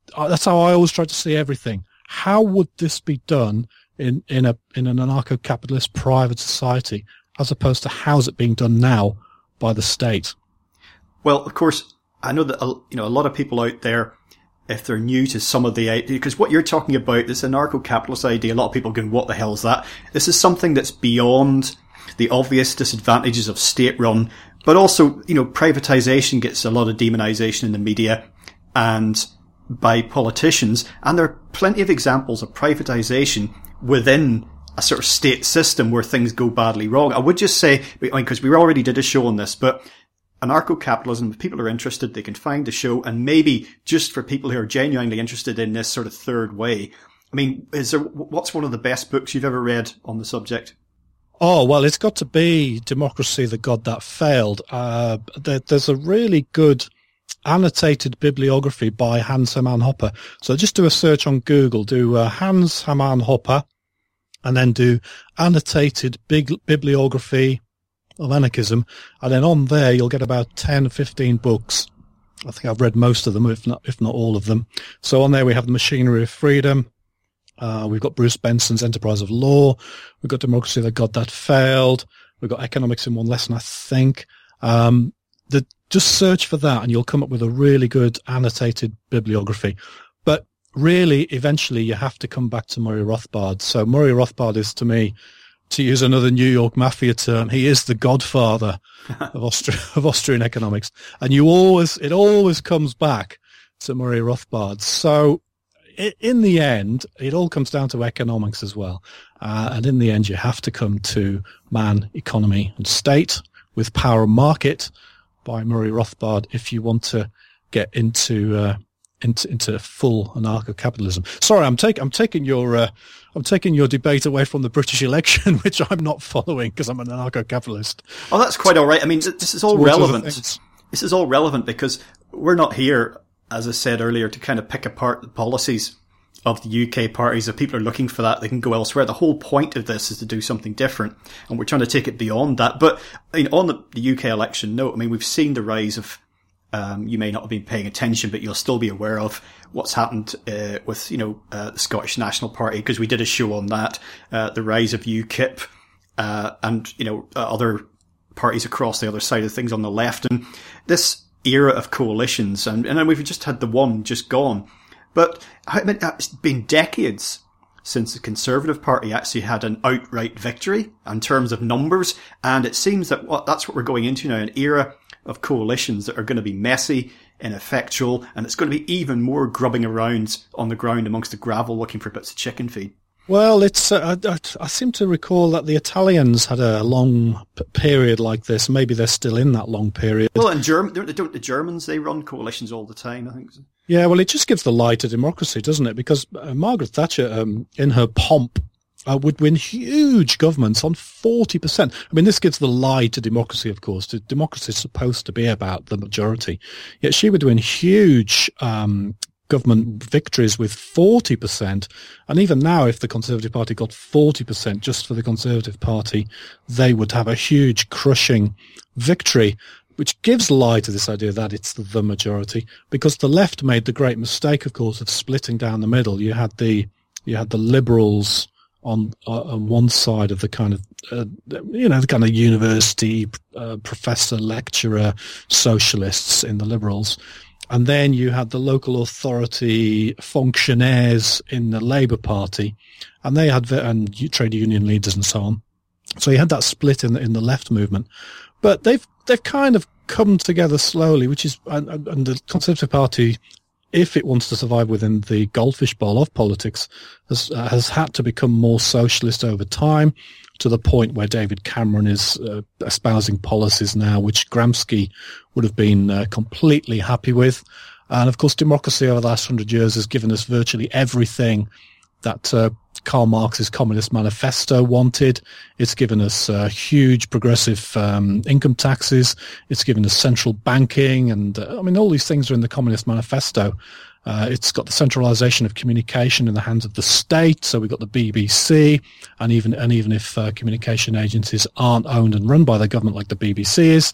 that's how I always try to see everything. How would this be done in, in a in an anarcho-capitalist private society, as opposed to how's it being done now by the state? Well, of course, I know that you know a lot of people out there, if they're new to some of the, because what you're talking about, this anarcho-capitalist idea, a lot of people going, what the hell is that? This is something that's beyond the obvious disadvantages of state-run, but also, you know, privatization gets a lot of demonization in the media and by politicians, and there are plenty of examples of privatization within a sort of state system where things go badly wrong. I would just say, I mean, because we already did a show on this, but anarcho-capitalism, if people are interested, they can find the show, and maybe just for people who are genuinely interested in this sort of third way. I mean, is there, what's one of the best books you've ever read on the subject? Oh, well, it's got to be Democracy, the God That Failed. Uh, there, there's a really good annotated bibliography by Hans Hermann Hoppe. So just do a search on Google, do uh, Hans Hermann Hoppe, and then do annotated big bibliography of anarchism, and then on there you'll get about ten, fifteen books. I think I've read most of them, if not if not all of them. So on there we have The Machinery of Freedom. Uh, we've got Bruce Benson's Enterprise of Law. We've got Democracy, the God That Failed. We've got Economics in One Lesson, I think. Um, the, just search for that and you'll come up with a really good annotated bibliography. But really, eventually, you have to come back to Murray Rothbard. So Murray Rothbard is, to me, to use another New York mafia term, he is the godfather of, Austri- of Austrian economics. And you always, it always comes back to Murray Rothbard. So in the end, it all comes down to economics as well. Uh, and in the end, you have to come to Man, Economy and State with Power and Market by Murray Rothbard if you want to get into uh, into, into full anarcho-capitalism. Sorry, I'm taking I'm taking your uh, I'm taking your debate away from the British election, which I'm not following because I'm an anarcho-capitalist. Oh, that's quite all right. I mean, this is all relevant. This is all relevant because we're not here, as I said earlier, to kind of pick apart the policies of the U K parties. If people are looking for that, they can go elsewhere. The whole point of this is to do something different, and we're trying to take it beyond that. But I mean, on the, the U K election note, I mean, we've seen the rise of, um, you may not have been paying attention, but you'll still be aware of what's happened uh, with, you know, uh, the Scottish National Party, because we did a show on that, uh, the rise of UKIP, uh, and, you know, uh, other parties across the other side of things on the left. And this era of coalitions, and, and we've just had the one just gone. But I mean, it's been decades since the Conservative Party actually had an outright victory in terms of numbers. And it seems that what, that's what we're going into now, an era of coalitions that are going to be messy, ineffectual, and it's going to be even more grubbing around on the ground amongst the gravel looking for bits of chicken feed. Well, it's. Uh, I, I seem to recall that the Italians had a long p- period like this. Maybe they're still in that long period. Well, and Germ- don't the Germans, they run coalitions all the time, I think. So. Yeah, well, it just gives the lie to democracy, doesn't it? Because uh, Margaret Thatcher, um, in her pomp, uh, would win huge governments on forty percent. I mean, this gives the lie to democracy, of course. Democracy is supposed to be about the majority. Yet she would win huge um government victories with forty percent. And even now, if the Conservative Party got forty percent just for the Conservative Party, they would have a huge crushing victory, which gives lie to this idea that it's the, the majority, because the left made the great mistake, of course, of splitting down the middle. You had the, you had the liberals on, uh, on one side of the kind of, uh, you know, the kind of university, uh, professor, lecturer, socialists in the liberals. And then you had the local authority functionaries in the Labour Party, and they had, and trade union leaders and so on. So you had that split in the, in the left movement. But they've, they've kind of come together slowly, which is, and, and the Conservative Party, if it wants to survive within the goldfish bowl of politics, has, uh, has had to become more socialist over time, to the point where David Cameron is uh, espousing policies now which Gramsci would have been uh, completely happy with. And of course, democracy over the last hundred years has given us virtually everything that uh, Karl Marx's Communist Manifesto wanted. It's given us uh, huge progressive um, income taxes. It's given us central banking. And uh, I mean, all these things are in the Communist Manifesto. Uh, it's got the centralization of communication in the hands of the state. So we've got the B B C, and even and even if uh, communication agencies aren't owned and run by the government like the B B C is,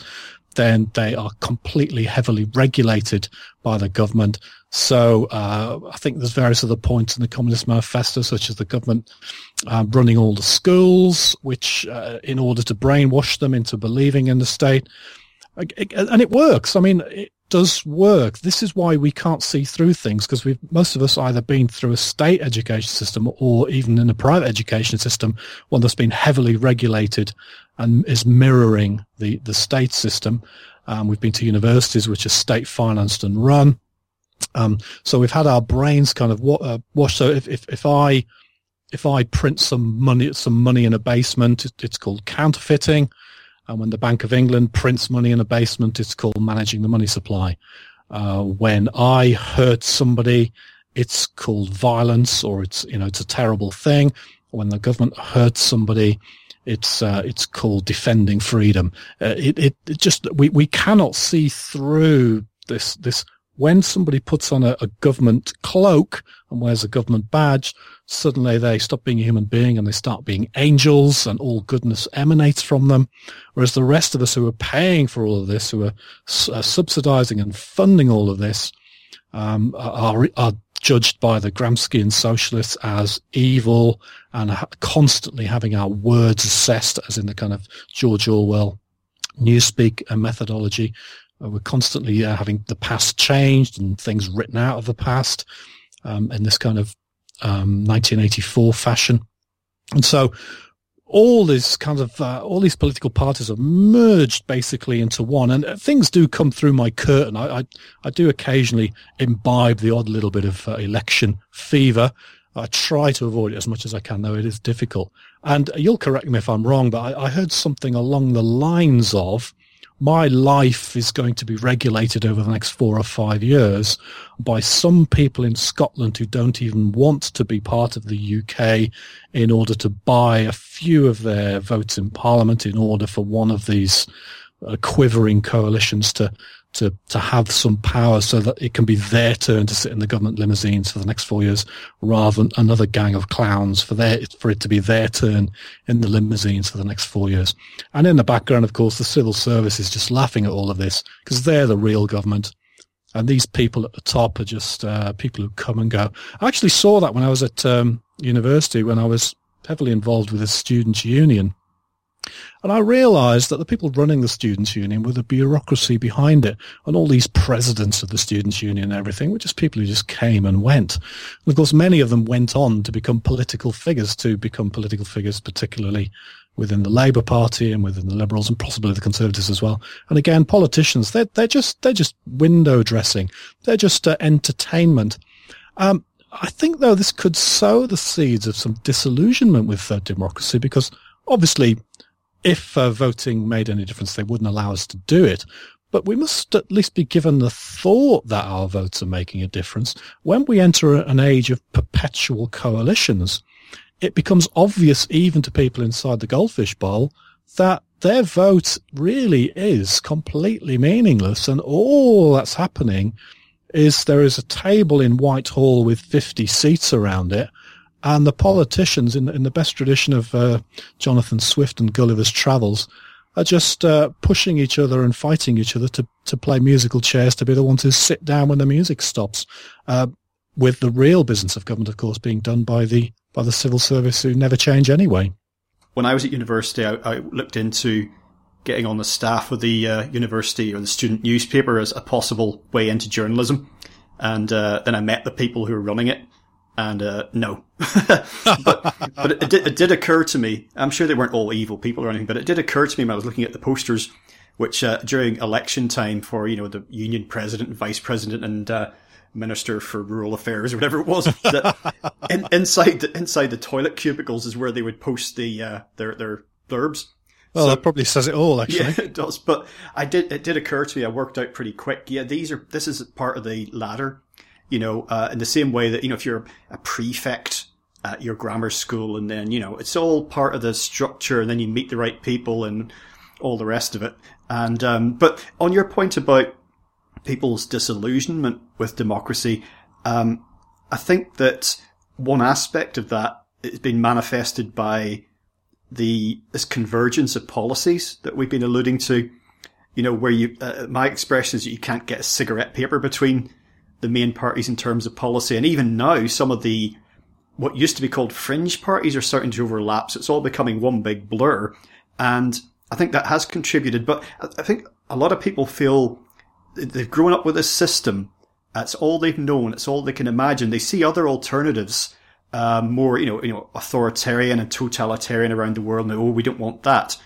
then they are completely heavily regulated by the government. So uh, I think there's various other points in the Communist Manifesto, such as the government uh, running all the schools, which uh, in order to brainwash them into believing in the state. And it works. I mean, it does work. This is why we can't see through things, because we've most of us either been through a state education system or even in a private education system, one that's been heavily regulated and is mirroring the, the state system. Um, we've been to universities which are state financed and run. Um, so we've had our brains kind of wa- uh, washed. So if, if, if I, if I print some money, some money in a basement, it's called counterfeiting. And when the Bank of England prints money in a basement, it's called managing the money supply. Uh, when I hurt somebody, it's called violence, or it's, you know, it's a terrible thing. When the government hurts somebody, it's, uh, it's called defending freedom. Uh, it, it, it just, we, we cannot see through this, this. When somebody puts on a, a government cloak and wears a government badge, suddenly they stop being a human being and they start being angels, and all goodness emanates from them. Whereas the rest of us who are paying for all of this, who are uh, subsidizing and funding all of this, um, are, are judged by the Gramscian socialists as evil and ha- constantly having our words assessed, as in the kind of George Orwell newspeak uh, methodology. Uh, we're constantly uh, having the past changed and things written out of the past um, in this kind of um, nineteen eighty-four fashion. And so all these kinds of, uh, all these political parties are merged basically into one. And uh, things do come through my curtain. I, I, I do occasionally imbibe the odd little bit of uh, election fever. I try to avoid it as much as I can, though it is difficult. And you'll correct me if I'm wrong, but I, I heard something along the lines of, my life is going to be regulated over the next four or five years by some people in Scotland who don't even want to be part of the U K in order to buy a few of their votes in Parliament in order for one of these uh, quivering coalitions to, to, to have some power so that it can be their turn to sit in the government limousines for the next four years rather than another gang of clowns for their, for it to be their turn in the limousines for the next four years. And in the background, of course, the civil service is just laughing at all of this because they're the real government. And these people at the top are just, uh, people who come and go. I actually saw that when I was at, um, university, when I was heavily involved with a students' union. And I realized that the people running the Students' Union were the bureaucracy behind it, and all these presidents of the Students' Union and everything were just people who just came and went. And of course, many of them went on to become political figures, to become political figures, particularly within the Labour Party and within the Liberals and possibly the Conservatives as well. And again, politicians, they're, they're just, they're just window dressing. They're just uh, entertainment. Um, I think, though, this could sow the seeds of some disillusionment with uh, democracy, because obviously, if uh, voting made any difference, they wouldn't allow us to do it. But we must at least be given the thought that our votes are making a difference. When we enter an age of perpetual coalitions, it becomes obvious even to people inside the Goldfish Bowl that their vote really is completely meaningless. And all that's happening is there is a table in Whitehall with fifty seats around it. And the politicians, in, in the best tradition of uh, Jonathan Swift and Gulliver's Travels, are just uh, pushing each other and fighting each other to, to play musical chairs, to be the ones who sit down when the music stops, uh, with the real business of government, of course, being done by the by the civil service, who never change anyway. When I was at university, I, I looked into getting on the staff of the uh, university or the student newspaper as a possible way into journalism. And uh, then I met the people who were running it. And, uh, no. but, but it did, it did occur to me, I'm sure they weren't all evil people or anything, but it did occur to me when I was looking at the posters, which, uh, during election time for, you know, the union president and vice president and, uh, minister for rural affairs or whatever it was, that in, inside the, inside the toilet cubicles is where they would post the, uh, their, their blurbs. Well, so, that probably says it all, actually. Yeah, it does. But I did, it did occur to me, I worked out pretty quick. Yeah, these are, this is part of the ladder. You know, uh, in the same way that, you know, if you're a prefect at your grammar school and then, you know, it's all part of the structure and then you meet the right people and all the rest of it. And, um, but on your point about people's disillusionment with democracy, um, I think that one aspect of that has been manifested by the, this convergence of policies that we've been alluding to. You you know, where you, uh, my expression is you can't get a cigarette paper between the main parties in terms of policy. And even now, some of the, what used to be called fringe parties are starting to overlap. So it's all becoming one big blur. And I think that has contributed. But I think a lot of people feel they've grown up with this system. That's all they've known. It's all they can imagine. They see other alternatives, um, more, you know, you know, authoritarian and totalitarian around the world. And, oh, we don't want that.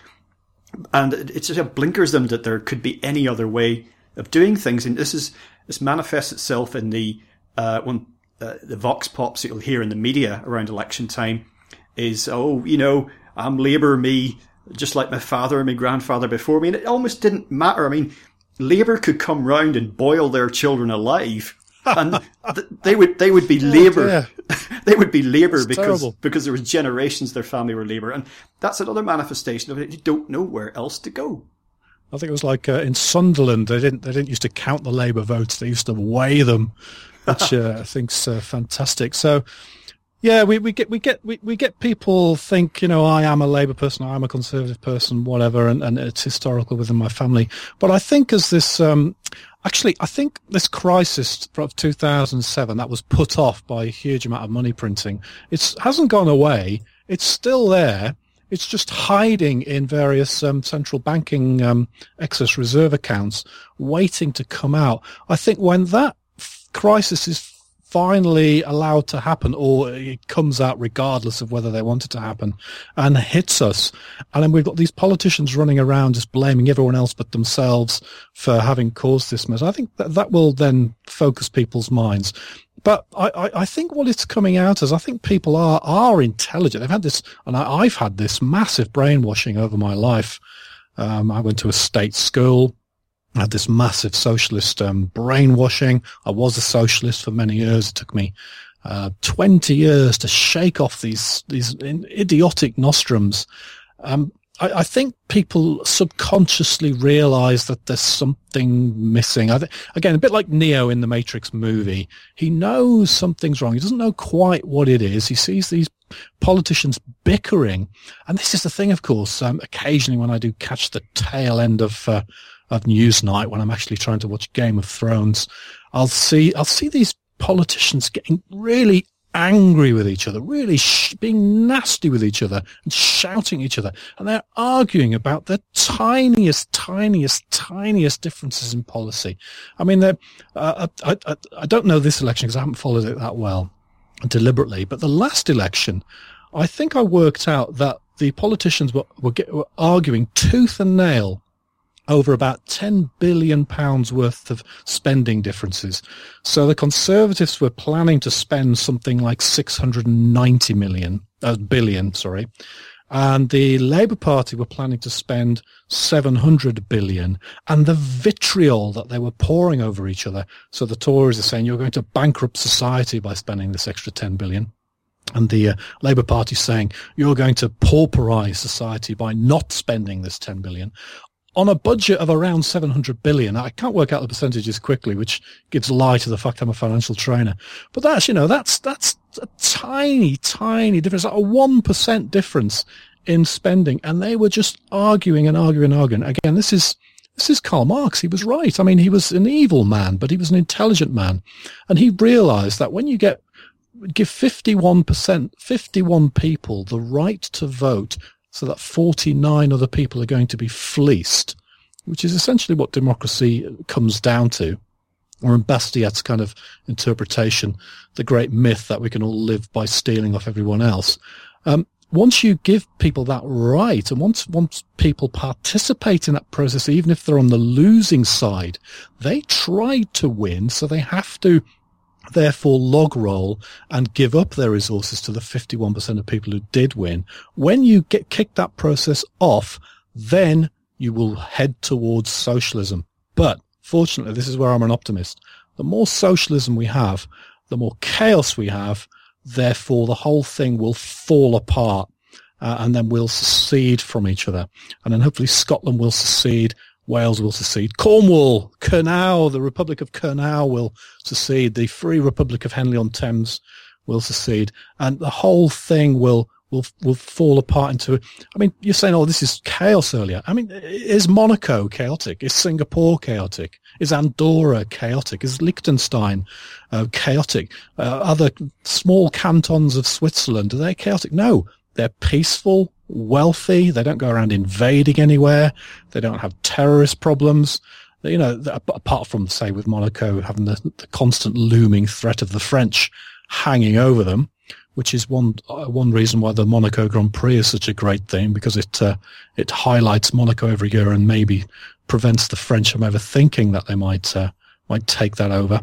And it just blinkers them that there could be any other way of doing things. And this is, this manifests itself in the, uh, when, uh, the vox pops that you'll hear in the media around election time is, oh, you know, I'm Labour, me, just like my father and my grandfather before me. And it almost didn't matter. I mean, Labour could come round and boil their children alive, and th- they would they would be oh, Labour. They would be Labour that's because terrible. because there was generations their family were Labour, and that's another manifestation of it. You don't know where else to go. I think it was like uh, in Sunderland. They didn't they didn't used to count the Labour votes. They used to weigh them, which uh, I think's uh, fantastic. So. Yeah, we, we get we get we, we get people think, you know, I am a Labour person, I am a Conservative person, whatever, and, and it's historical within my family. But I think as this, um, actually, I think this crisis of two thousand seven that was put off by a huge amount of money printing, it hasn't gone away. It's still there. It's just hiding in various um, central banking um, excess reserve accounts, waiting to come out. I think when that f- crisis is finally allowed to happen, or it comes out regardless of whether they want it to happen, and hits us, and then we've got these politicians running around just blaming everyone else but themselves for having caused this mess, I think that that will then focus people's minds. But I, I, I think what it's coming out as, I think people are are intelligent. They've had this, and I, I've had this massive brainwashing over my life. Um, I went to a state school. I had this massive socialist um, brainwashing. I was a socialist for many years. It took me uh, twenty years to shake off these these idiotic nostrums. Um, I, I think people subconsciously realise that there's something missing. I th- again, a bit like Neo in the Matrix movie. He knows something's wrong. He doesn't know quite what it is. He sees these politicians bickering. And this is the thing, of course. Um, occasionally when I do catch the tail end of... Uh, of Newsnight, when I'm actually trying to watch Game of Thrones, I'll see I'll see these politicians getting really angry with each other, really sh- being nasty with each other and shouting at each other, and they're arguing about the tiniest, tiniest, tiniest differences in policy. I mean, uh, I, I, I don't know this election because I haven't followed it that well deliberately, but the last election, I think I worked out that the politicians were, were, get, were arguing tooth and nail over about ten billion pounds worth of spending differences. So the Conservatives were planning to spend something like six hundred ninety million, uh, billion, sorry. And the Labour Party were planning to spend seven hundred billion. And the vitriol that they were pouring over each other. So the Tories are saying you're going to bankrupt society by spending this extra ten billion. And the uh, Labour Party saying you're going to pauperise society by not spending this ten billion. On a budget of around seven hundred billion, I can't work out the percentages quickly, which gives lie to the fact I'm a financial trainer. But that's, you know, that's, that's a tiny, tiny difference, like a one percent difference in spending. And they were just arguing and arguing and arguing. Again, this is, this is Karl Marx. He was right. I mean, he was an evil man, but he was an intelligent man. And he realized that when you get, give fifty-one percent, fifty-one people the right to vote, so that forty-nine other people are going to be fleeced, which is essentially what democracy comes down to, or in Bastiat's kind of interpretation, the great myth that we can all live by stealing off everyone else. Um, once you give people that right, and once once people participate in that process, even if they're on the losing side, they tried to win, so they have to therefore log roll and give up their resources to the fifty-one percent of people who did win. When you get kick that process off, then you will head towards socialism. But fortunately, this is where I'm an optimist. The more socialism we have, the more chaos we have, therefore the whole thing will fall apart, uh, and then we'll secede from each other. And then hopefully Scotland will secede, Wales will secede. Cornwall, Kernow, the Republic of Kernow will secede. The Free Republic of Henley-on-Thames will secede. And the whole thing will will will fall apart into. I mean, you're saying, "Oh, this is chaos." Earlier, I mean, is Monaco chaotic? Is Singapore chaotic? Is Andorra chaotic? Is Liechtenstein uh, chaotic? Uh, other small cantons of Switzerland, are they chaotic? No, they're peaceful, wealthy. They don't go around invading anywhere. They don't have terrorist problems. You know, apart from, say, with Monaco having the, the constant looming threat of the French hanging over them, which is one uh, one reason why the Monaco Grand Prix is such a great thing, because it uh, it highlights Monaco every year and maybe prevents the French from ever thinking that they might uh, might take that over.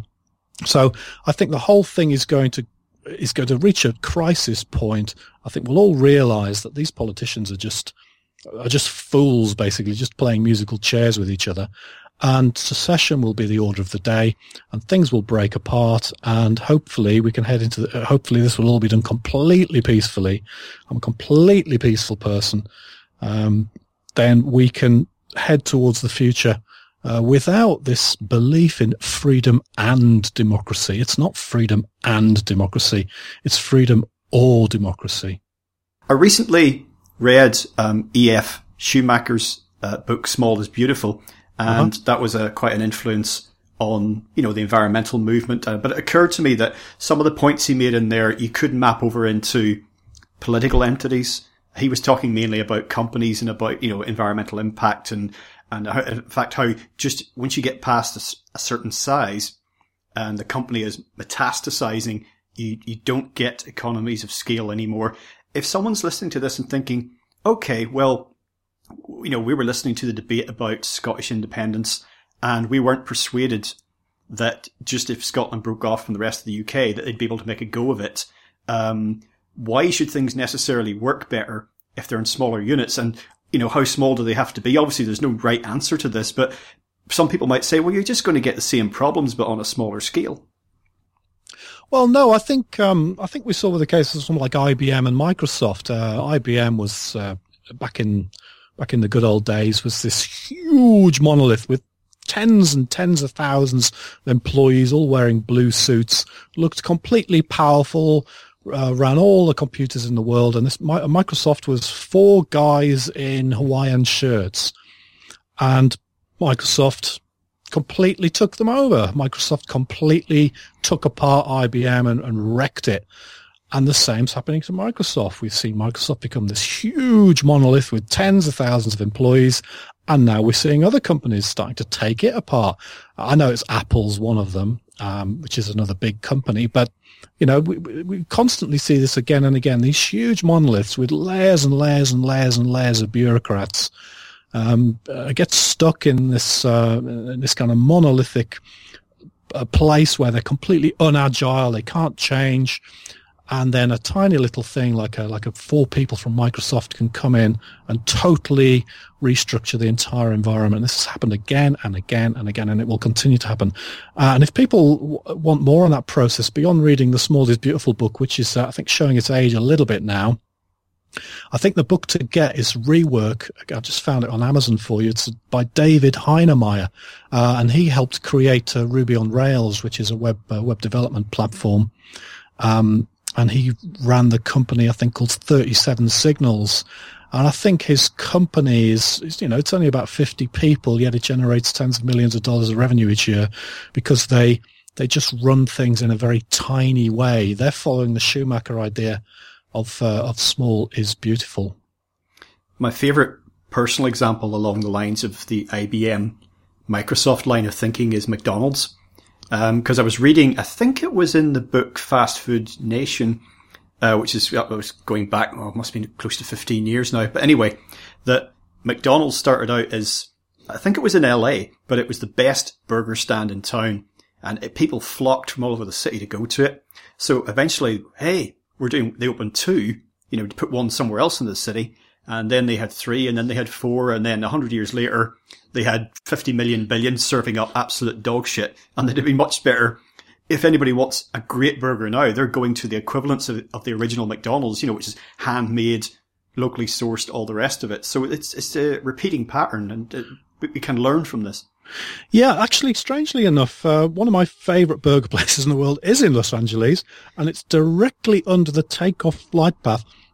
So I think the whole thing is going to is going to reach a crisis point. I think we'll all realise that these politicians are just are just fools, basically, just playing musical chairs with each other. And secession will be the order of the day, and things will break apart, and hopefully we can head into the, hopefully this will all be done completely peacefully. I'm a completely peaceful person. Um, then we can head towards the future uh, without this belief in freedom and democracy. It's not freedom and democracy. It's freedom or democracy. I recently read um, E F Schumacher's uh, book, Small is Beautiful. And uh-huh. that was a, quite an influence on, you know, the environmental movement. Uh, but it occurred to me that some of the points he made in there, you could map over into political entities. He was talking mainly about companies and about, you know, environmental impact and, and how, in fact, how just once you get past a, a certain size and the company is metastasizing, you, you don't get economies of scale anymore. If someone's listening to this and thinking, okay, well, you know, we were listening to the debate about Scottish independence, and we weren't persuaded that just if Scotland broke off from the rest of the U K, that they'd be able to make a go of it. Um, why should things necessarily work better if they're in smaller units? And, you know, how small do they have to be? Obviously, there's no right answer to this, but some people might say, well, you're just going to get the same problems, but on a smaller scale. Well, no, I think um, I think we saw with the case of something like I B M and Microsoft. Uh, I B M was uh, back in back in the good old days was this huge monolith with tens and tens of thousands of employees all wearing blue suits, looked completely powerful, uh, ran all the computers in the world. And this Microsoft was four guys in Hawaiian shirts, and Microsoft completely took them over. Microsoft completely took apart I B M and, and wrecked it. And the same's happening to Microsoft. We've seen Microsoft become this huge monolith with tens of thousands of employees, and now we're seeing other companies starting to take it apart. I know it's Apple's one of them, um, which is another big company, but you know, we, we constantly see this again and again, these huge monoliths with layers and layers and layers and layers of bureaucrats um, uh, get stuck in this, uh, in this kind of monolithic uh, place where they're completely unagile, they can't change. And then a tiny little thing like a, like a four people from Microsoft can come in and totally restructure the entire environment. This has happened again and again and again, and it will continue to happen. Uh, and if people w- want more on that process beyond reading the Small is Beautiful book, which is, uh, I think, showing its age a little bit now, I think the book to get is Rework. I've just found it on Amazon for you. It's by David Heinemeier, uh, and he helped create uh, Ruby on Rails, which is a web uh, web development platform. Um, And he ran the company, I think, called thirty-seven Signals. And I think his company is, is, you know, it's only about fifty people, yet it generates tens of millions of dollars of revenue each year because they they just run things in a very tiny way. They're following the Schumacher idea of uh, of small is beautiful. My favorite personal example along the lines of the I B M Microsoft line of thinking is McDonald's. Because um, I was reading, I think it was in the book Fast Food Nation, uh, which is, I was going back, well, it must have been close to fifteen years now. But anyway, that McDonald's started out as, I think it was in L A, but it was the best burger stand in town. And it, people flocked from all over the city to go to it. So eventually, hey, we're doing, they opened two, you know, to put one somewhere else in the city. And then they had three, and then they had four, and then a hundred years later, they had fifty million billion serving up absolute dog shit. And they'd be much better. If anybody wants a great burger now, they're going to the equivalents of, of the original McDonald's, you know, which is handmade, locally sourced, all the rest of it. So it's, it's a repeating pattern, and it, we can learn from this. Yeah, actually, strangely enough, uh, one of my favourite burger places in the world is in Los Angeles, and it's directly under the takeoff flight path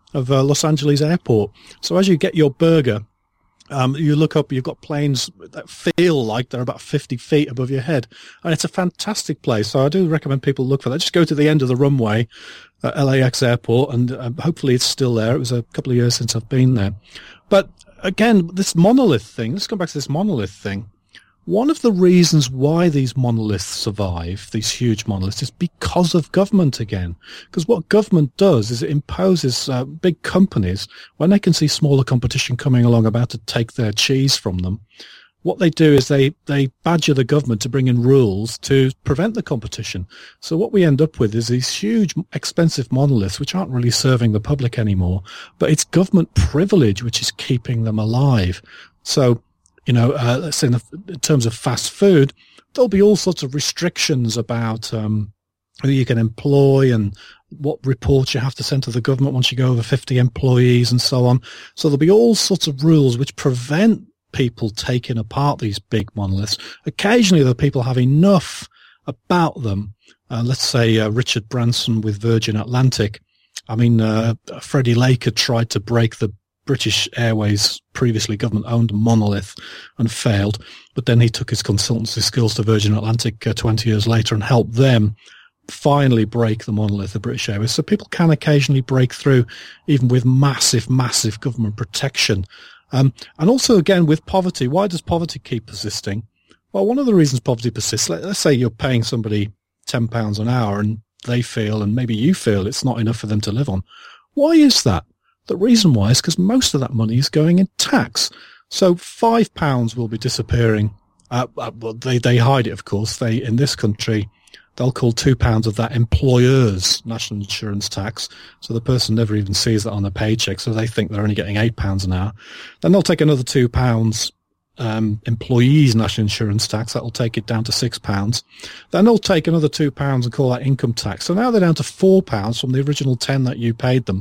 of uh, Los Angeles Airport. So as you get your burger, Um, you look up, you've got planes that feel like they're about fifty feet above your head. And it's a fantastic place. So I do recommend people look for that. Just go to the end of the runway at L A X Airport, and um, hopefully it's still there. It was a couple of years since I've been there. But again, this monolith thing, let's go back to this monolith thing. One of the reasons why these monoliths survive, these huge monoliths, is because of government again. Because what government does is it imposes uh, big companies, when they can see smaller competition coming along about to take their cheese from them, what they do is they, they badger the government to bring in rules to prevent the competition. So what we end up with is these huge, expensive monoliths, which aren't really serving the public anymore, but it's government privilege which is keeping them alive. So, you know, uh, let's say in, the, in terms of fast food, there'll be all sorts of restrictions about um, who you can employ and what reports you have to send to the government once you go over fifty employees and so on. So there'll be all sorts of rules which prevent people taking apart these big monoliths. Occasionally, though, people have enough about them. Uh, let's say uh, Richard Branson with Virgin Atlantic. I mean, uh, Freddie Lake had tried to break the British Airways, previously government-owned monolith, and failed. But then he took his consultancy skills to Virgin Atlantic uh, twenty years later and helped them finally break the monolith of British Airways. So people can occasionally break through, even with massive, massive government protection. Um, and also, again, with poverty, why does poverty keep persisting? Well, one of the reasons poverty persists, let, let's say you're paying somebody ten pounds an hour and they feel, and maybe you feel, it's not enough for them to live on. Why is that? The reason why is because most of that money is going in tax. So five pounds will be disappearing. Uh, uh, well, they, they hide it, of course. They, in this country, they'll call two pounds of that employer's national insurance tax. So the person never even sees that on their paycheck. So they think they're only getting eight pounds an hour. Then they'll take another two pounds, um, employees' national insurance tax. That'll take it down to six pounds. Then they'll take another two pounds and call that income tax. So now they're down to four pounds from the original ten that you paid them.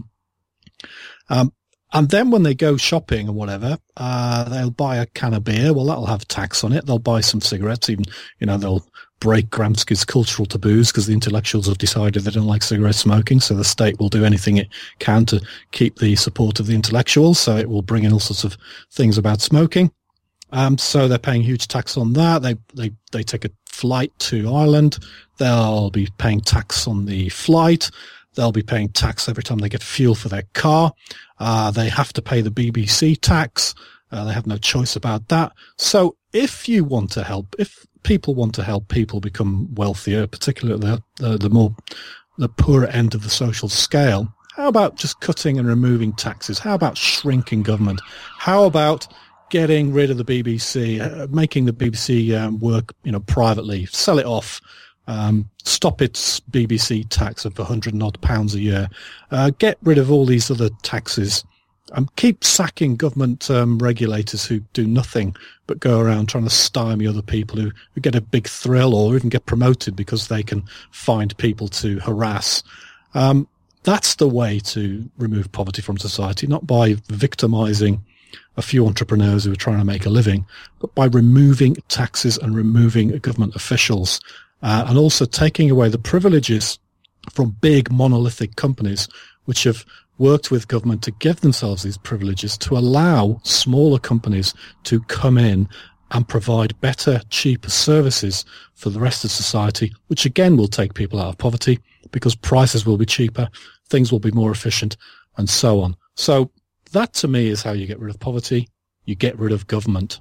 Um, and then when they go shopping or whatever, uh, they'll buy a can of beer. Well, that'll have tax on it. They'll buy some cigarettes. Even, you know, they'll break Gramsci's cultural taboos because the intellectuals have decided they don't like cigarette smoking. So the state will do anything it can to keep the support of the intellectuals. So it will bring in all sorts of things about smoking. Um, so they're paying huge tax on that. They, they, they take a flight to Ireland. They'll be paying tax on the flight. They'll be paying tax every time they get fuel for their car. Uh, they have to pay the B B C tax. Uh, they have no choice about that. So if you want to help, if people want to help people become wealthier, particularly the, the, the more, the poorer end of the social scale, how about just cutting and removing taxes? How about shrinking government? How about getting rid of the B B C, uh, making the B B C um, work, you know, privately, sell it off? Um, stop its B B C tax of a hundred and odd pounds a year. Uh, get rid of all these other taxes and keep sacking government um, regulators who do nothing but go around trying to stymie other people who, who get a big thrill or even get promoted because they can find people to harass. Um, that's the way to remove poverty from society, not by victimizing a few entrepreneurs who are trying to make a living, but by removing taxes and removing government officials. Uh, and also taking away the privileges from big monolithic companies which have worked with government to give themselves these privileges to allow smaller companies to come in and provide better, cheaper services for the rest of society, which again will take people out of poverty because prices will be cheaper, things will be more efficient, and so on. So that to me is how you get rid of poverty. You get rid of government.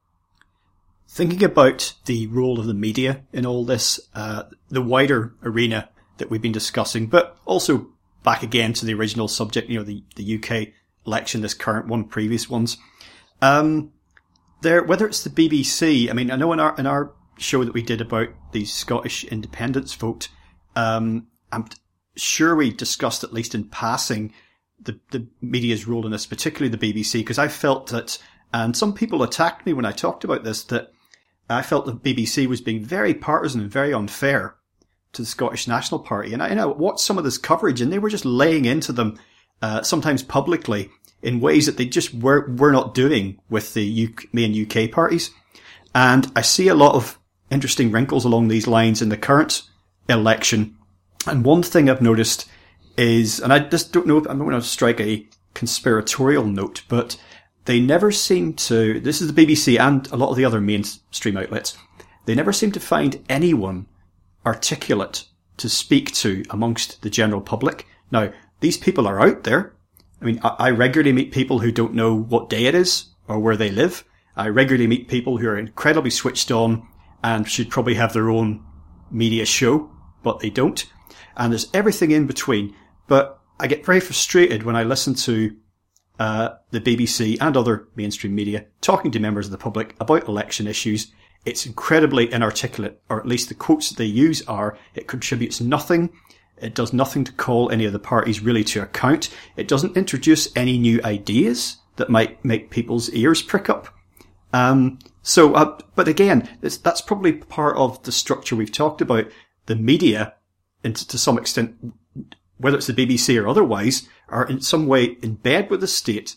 Thinking about the role of the media in all this, uh, the wider arena that we've been discussing, but also back again to the original subject, you know, the, the U K election, this current one, previous ones. Um, there, whether it's the B B C, I mean, I know in our, in our show that we did about the Scottish independence vote, um, I'm sure we discussed at least in passing the, the media's role in this, particularly the B B C, because I felt that, and some people attacked me when I talked about this, that I felt the B B C was being very partisan and very unfair to the Scottish National Party. And I, and I watched some of this coverage and they were just laying into them, uh, sometimes publicly in ways that they just were, were not doing with the U K, main U K parties. And I see a lot of interesting wrinkles along these lines in the current election. And one thing I've noticed is, and I just don't know, I'm not going to strike a conspiratorial note, but they never seem to, this is the B B C and a lot of the other mainstream outlets, they never seem to find anyone articulate to speak to amongst the general public. Now, these people are out there. I mean, I, I regularly meet people who don't know what day it is or where they live. I regularly meet people who are incredibly switched on and should probably have their own media show, but they don't. And there's everything in between. But I get very frustrated when I listen to uh the B B C and other mainstream media talking to members of the public about election issues. It's incredibly inarticulate, or at least the quotes that they use are, it contributes nothing. It does nothing to call any of the parties really to account. It doesn't introduce any new ideas that might make people's ears prick up. Um, so, uh, but again, it's, that's probably part of the structure we've talked about. The media, and to some extent, whether it's the B B C or otherwise, are in some way in bed with the state.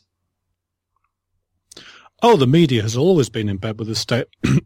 Oh, the media has always been in bed with the state.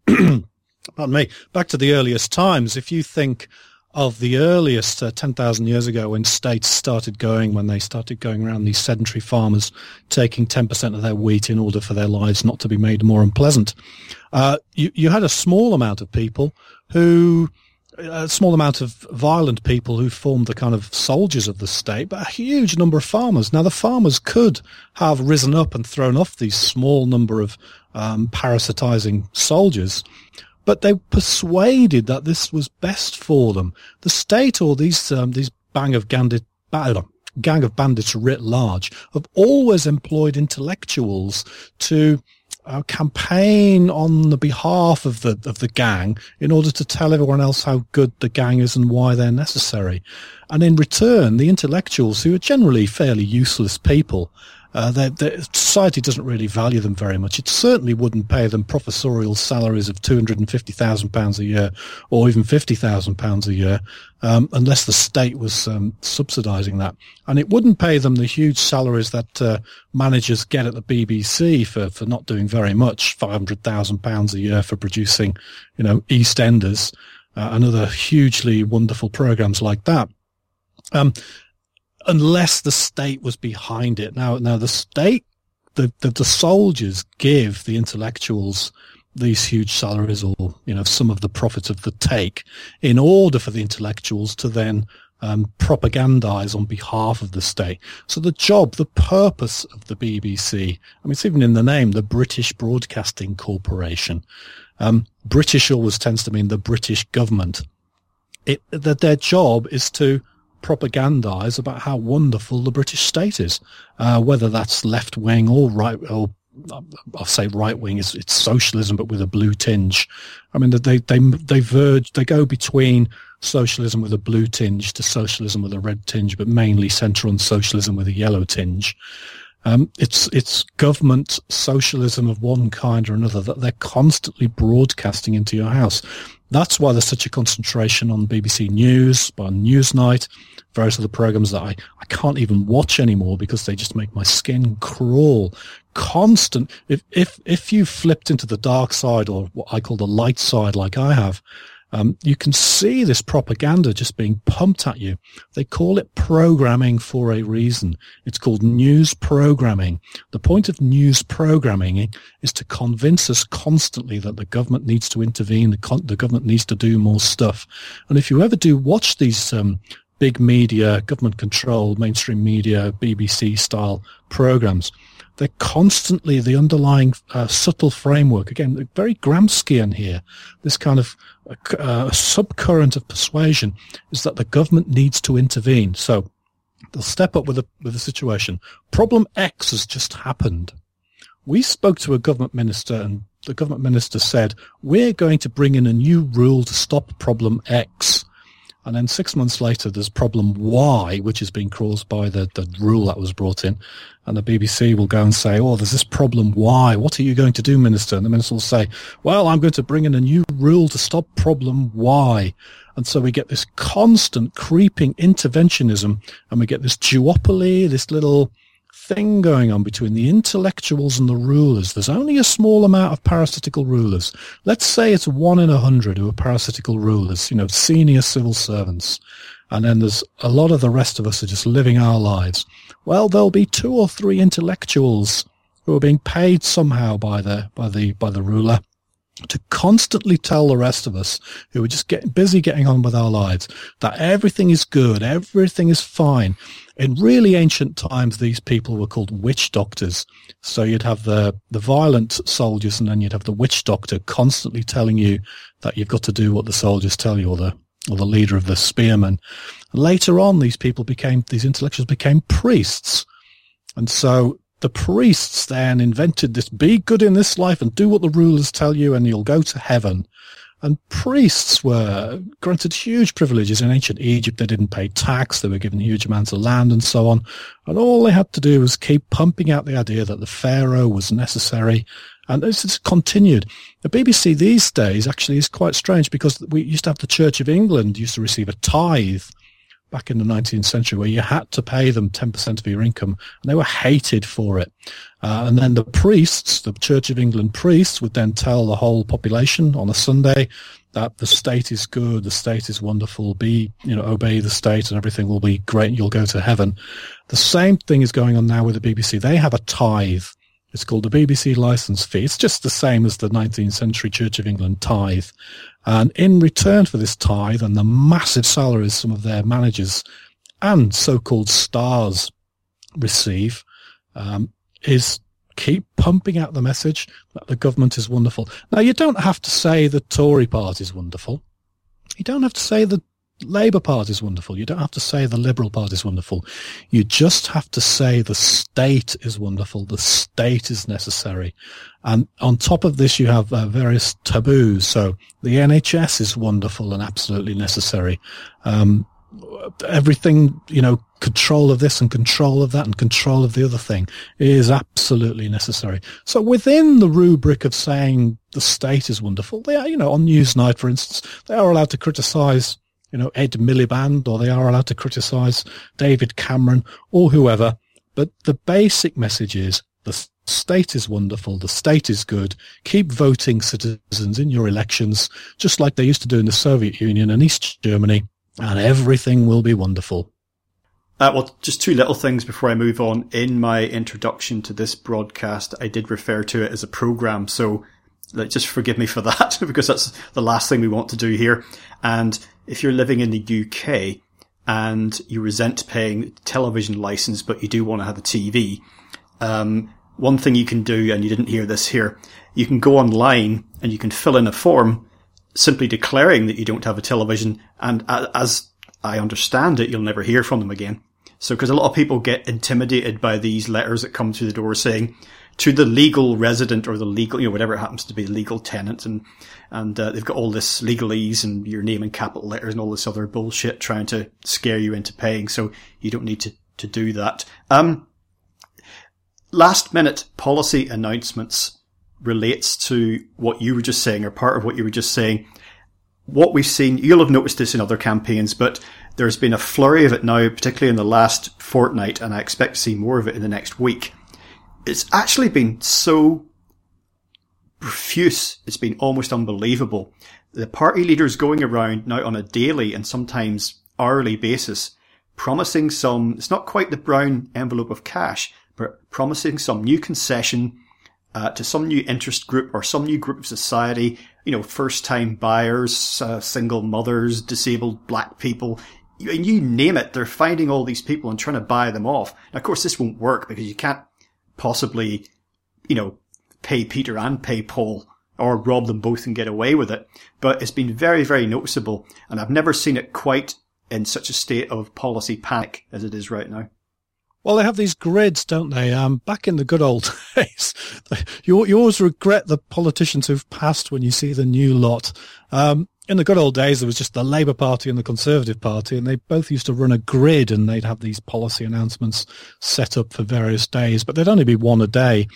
Pardon me. Back to the earliest times. If you think of the earliest uh, ten thousand years ago when states started going, when they started going around these sedentary farmers taking ten percent of their wheat in order for their lives not to be made more unpleasant, uh, you, you had a small amount of people who, a small amount of violent people who formed the kind of soldiers of the state, but a huge number of farmers. Now, the farmers could have risen up and thrown off these small number of um, parasitizing soldiers, but they persuaded that this was best for them. The state, or these um, these bang of bandit, gang of bandits writ large, have always employed intellectuals to uh, campaign on the behalf of the of the gang in order to tell everyone else how good the gang is and why they're necessary. And in return, the intellectuals, who are generally fairly useless people, Uh, they're, they're, society doesn't really value them very much. It certainly wouldn't pay them professorial salaries of two hundred fifty thousand pounds a year or even fifty thousand pounds a year um, unless the state was um, subsidising that. And it wouldn't pay them the huge salaries that uh, managers get at the B B C for, for not doing very much, five hundred thousand pounds a year for producing, you know, EastEnders uh, and other hugely wonderful programmes like that. Um Unless the state was behind it. Now, now the state, the, the, the soldiers give the intellectuals these huge salaries, or, you know, some of the profits of the take, in order for the intellectuals to then um, propagandize on behalf of the state. So the job, the purpose of the B B C, I mean, it's even in the name, the British Broadcasting Corporation. Um, British always tends to mean the British government. It, that their job is to propagandize about how wonderful the British state is, uh, whether that's left wing or right, or I'll say right wing is it's socialism but with a blue tinge. I mean, they they they verge, they go between socialism with a blue tinge to socialism with a red tinge, but mainly centre on socialism with a yellow tinge. Um, it's it's government socialism of one kind or another that they're constantly broadcasting into your house. That's why there's such a concentration on B B C News, on Newsnight, various other programs that I, I can't even watch anymore because they just make my skin crawl. Constant. If, if, if you flipped into the dark side, or what I call the light side like I have, um, you can see this propaganda just being pumped at you. They call it programming for a reason. It's called news programming. The point of news programming is to convince us constantly that the government needs to intervene, the, con- the government needs to do more stuff. And if you ever do watch these um, big media, government-controlled, mainstream media, B B C-style programs, they're constantly, the underlying uh, subtle framework, again, very Gramscian here, this kind of uh, subcurrent of persuasion is that the government needs to intervene. So they'll step up with a, with a situation. Problem X has just happened. We spoke to a government minister, and the government minister said, we're going to bring in a new rule to stop problem X. And then six months later, there's problem Y, which is being caused by the, the rule that was brought in. And the B B C will go and say, oh, there's this problem Y. What are you going to do, Minister? And the Minister will say, well, I'm going to bring in a new rule to stop problem Y. And so we get this constant creeping interventionism, and we get this duopoly, this little thing going on between the intellectuals and the rulers. There's only a small amount of parasitical rulers. Let's say it's one in a hundred who are parasitical rulers, you know, senior civil servants. And then there's a lot of the rest of us are just living our lives. Well, there'll be two or three intellectuals who are being paid somehow by the, by the, by the ruler to constantly tell the rest of us who are just getting busy getting on with our lives that everything is good, everything is fine. In really ancient times, these people were called witch doctors. So you'd have the, the violent soldiers, and then you'd have the witch doctor constantly telling you that you've got to do what the soldiers tell you, or the, or the leader of the spearmen. And later on, these people became, these intellectuals became priests. And so the priests then invented this, be good in this life and do what the rulers tell you and you'll go to heaven. And priests were granted huge privileges. In ancient Egypt, they didn't pay tax. They were given huge amounts of land and so on. And all they had to do was keep pumping out the idea that the pharaoh was necessary. And this has continued. The B B C these days actually is quite strange, because we used to have the Church of England used to receive a tithe back in the nineteenth century, where you had to pay them ten percent of your income, and they were hated for it. Uh, and then the priests, the Church of England priests, would then tell the whole population on a Sunday that the state is good, the state is wonderful, be, you know, obey the state and everything will be great and you'll go to heaven. The same thing is going on now with the B B C. They have a tithe. It's called the B B C licence fee. It's just the same as the nineteenth century Church of England tithe. And in return for this tithe and the massive salaries some of their managers and so-called stars receive, um, is keep pumping out the message that the government is wonderful. Now, you don't have to say the Tory party is wonderful. You don't have to say the Labour Party is wonderful. You don't have to say the Liberal Party is wonderful. You just have to say the state is wonderful. The state is necessary. And on top of this, you have uh, various taboos. So the N H S is wonderful and absolutely necessary. Um, everything, you know, control of this and control of that and control of the other thing is absolutely necessary. So within the rubric of saying the state is wonderful, they are, you know, on Newsnight, for instance, they are allowed to criticise, you know, Ed Miliband, or they are allowed to criticise David Cameron or whoever. But the basic message is the state is wonderful, the state is good. Keep voting citizens in your elections, just like they used to do in the Soviet Union and East Germany, and everything will be wonderful. Uh, well, just two little things before I move on. In my introduction to this broadcast, I did refer to it as a programme, so like, just forgive me for that, because that's the last thing we want to do here. And if you're living in the U K and you resent paying television license, but you do want to have a T V, um, one thing you can do, and you didn't hear this here, you can go online and you can fill in a form simply declaring that you don't have a television, and as I understand it, you'll never hear from them again. So, because a lot of people get intimidated by these letters that come through the door saying, to the legal resident or the legal, you know, whatever it happens to be, legal tenant, and, and, uh, they've got all this legalese and your name in capital letters and all this other bullshit trying to scare you into paying. So you don't need to, to do that. Um, last minute policy announcements relates to what you were just saying, or part of what you were just saying. What we've seen, you'll have noticed this in other campaigns, but there's been a flurry of it now, particularly in the last fortnight, and I expect to see more of it in the next week. It's actually been so profuse, it's been almost unbelievable. The party leaders going around now on a daily and sometimes hourly basis, promising some, it's not quite the brown envelope of cash, but promising some new concession uh, to some new interest group or some new group of society, you know, first-time buyers, uh, single mothers, disabled black people, you, you name it, they're finding all these people and trying to buy them off. Now, of course, this won't work because you can't possibly, you know, pay Peter and pay Paul, or rob them both and get away with it. But it's been very, very noticeable, and I've never seen it quite in such a state of policy panic as it is right now. Well, they have these grids, don't they? Um, back in the good old days, you, you always regret the politicians who've passed when you see the new lot. Um, in the good old days, there was just the Labour Party and the Conservative Party, and they both used to run a grid, and they'd have these policy announcements set up for various days, but they'd only be one a day.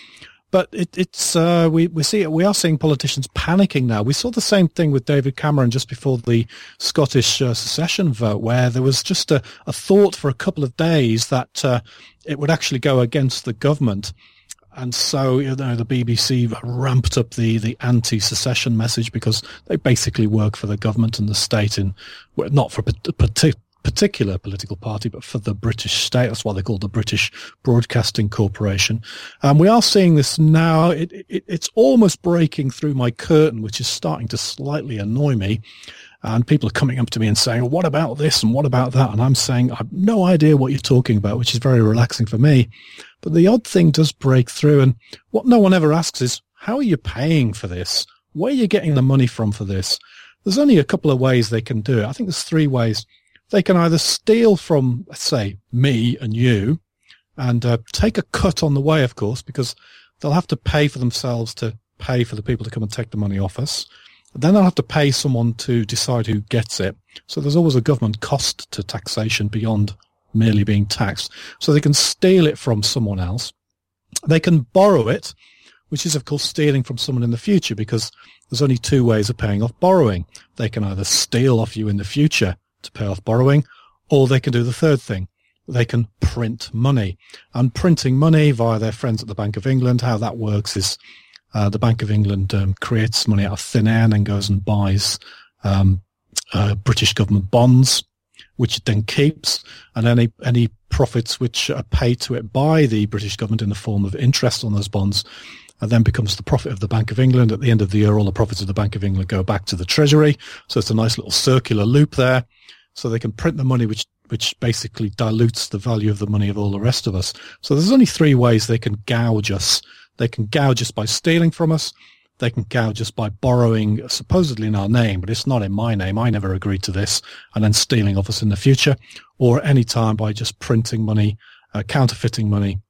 But it, it's uh, we we see we are seeing politicians panicking now. We saw the same thing with David Cameron just before the Scottish uh, secession vote, where there was just a, a thought for a couple of days that uh, it would actually go against the government. And so, you know, the B B C ramped up the, the anti-secession message because they basically work for the government and the state, in well, not for a partic- particular political party, but for the British state. That's why they call the British Broadcasting Corporation. And we are seeing this now. It, it, it's almost breaking through my curtain, which is starting to slightly annoy me. And people are coming up to me and saying, well, what about this and what about that? And I'm saying, I have no idea what you're talking about, which is very relaxing for me. But the odd thing does break through. And what no one ever asks is, how are you paying for this? Where are you getting the money from for this? There's only a couple of ways they can do it. I think there's three ways. They can either steal from, let's say, me and you and uh, take a cut on the way, of course, because they'll have to pay for themselves to pay for the people to come and take the money off us. Then they'll have to pay someone to decide who gets it. So there's always a government cost to taxation beyond merely being taxed. So they can steal it from someone else. They can borrow it, which is, of course, stealing from someone in the future, because there's only two ways of paying off borrowing. They can either steal off you in the future to pay off borrowing, or they can do the third thing. They can print money. And printing money via their friends at the Bank of England, how that works is uh, the Bank of England um, creates money out of thin air and then goes and buys um, uh, British government bonds, which it then keeps, and any any profits which are paid to it by the British government in the form of interest on those bonds and then becomes the profit of the Bank of England. At the end of the year, all the profits of the Bank of England go back to the Treasury. So it's a nice little circular loop there. So they can print the money, which which basically dilutes the value of the money of all the rest of us. So there's only three ways they can gouge us. They can gouge us by stealing from us. They can gouge us by borrowing supposedly in our name, but it's not in my name. I never agreed to this, and then stealing off us in the future, or any time by just printing money, uh, counterfeiting money,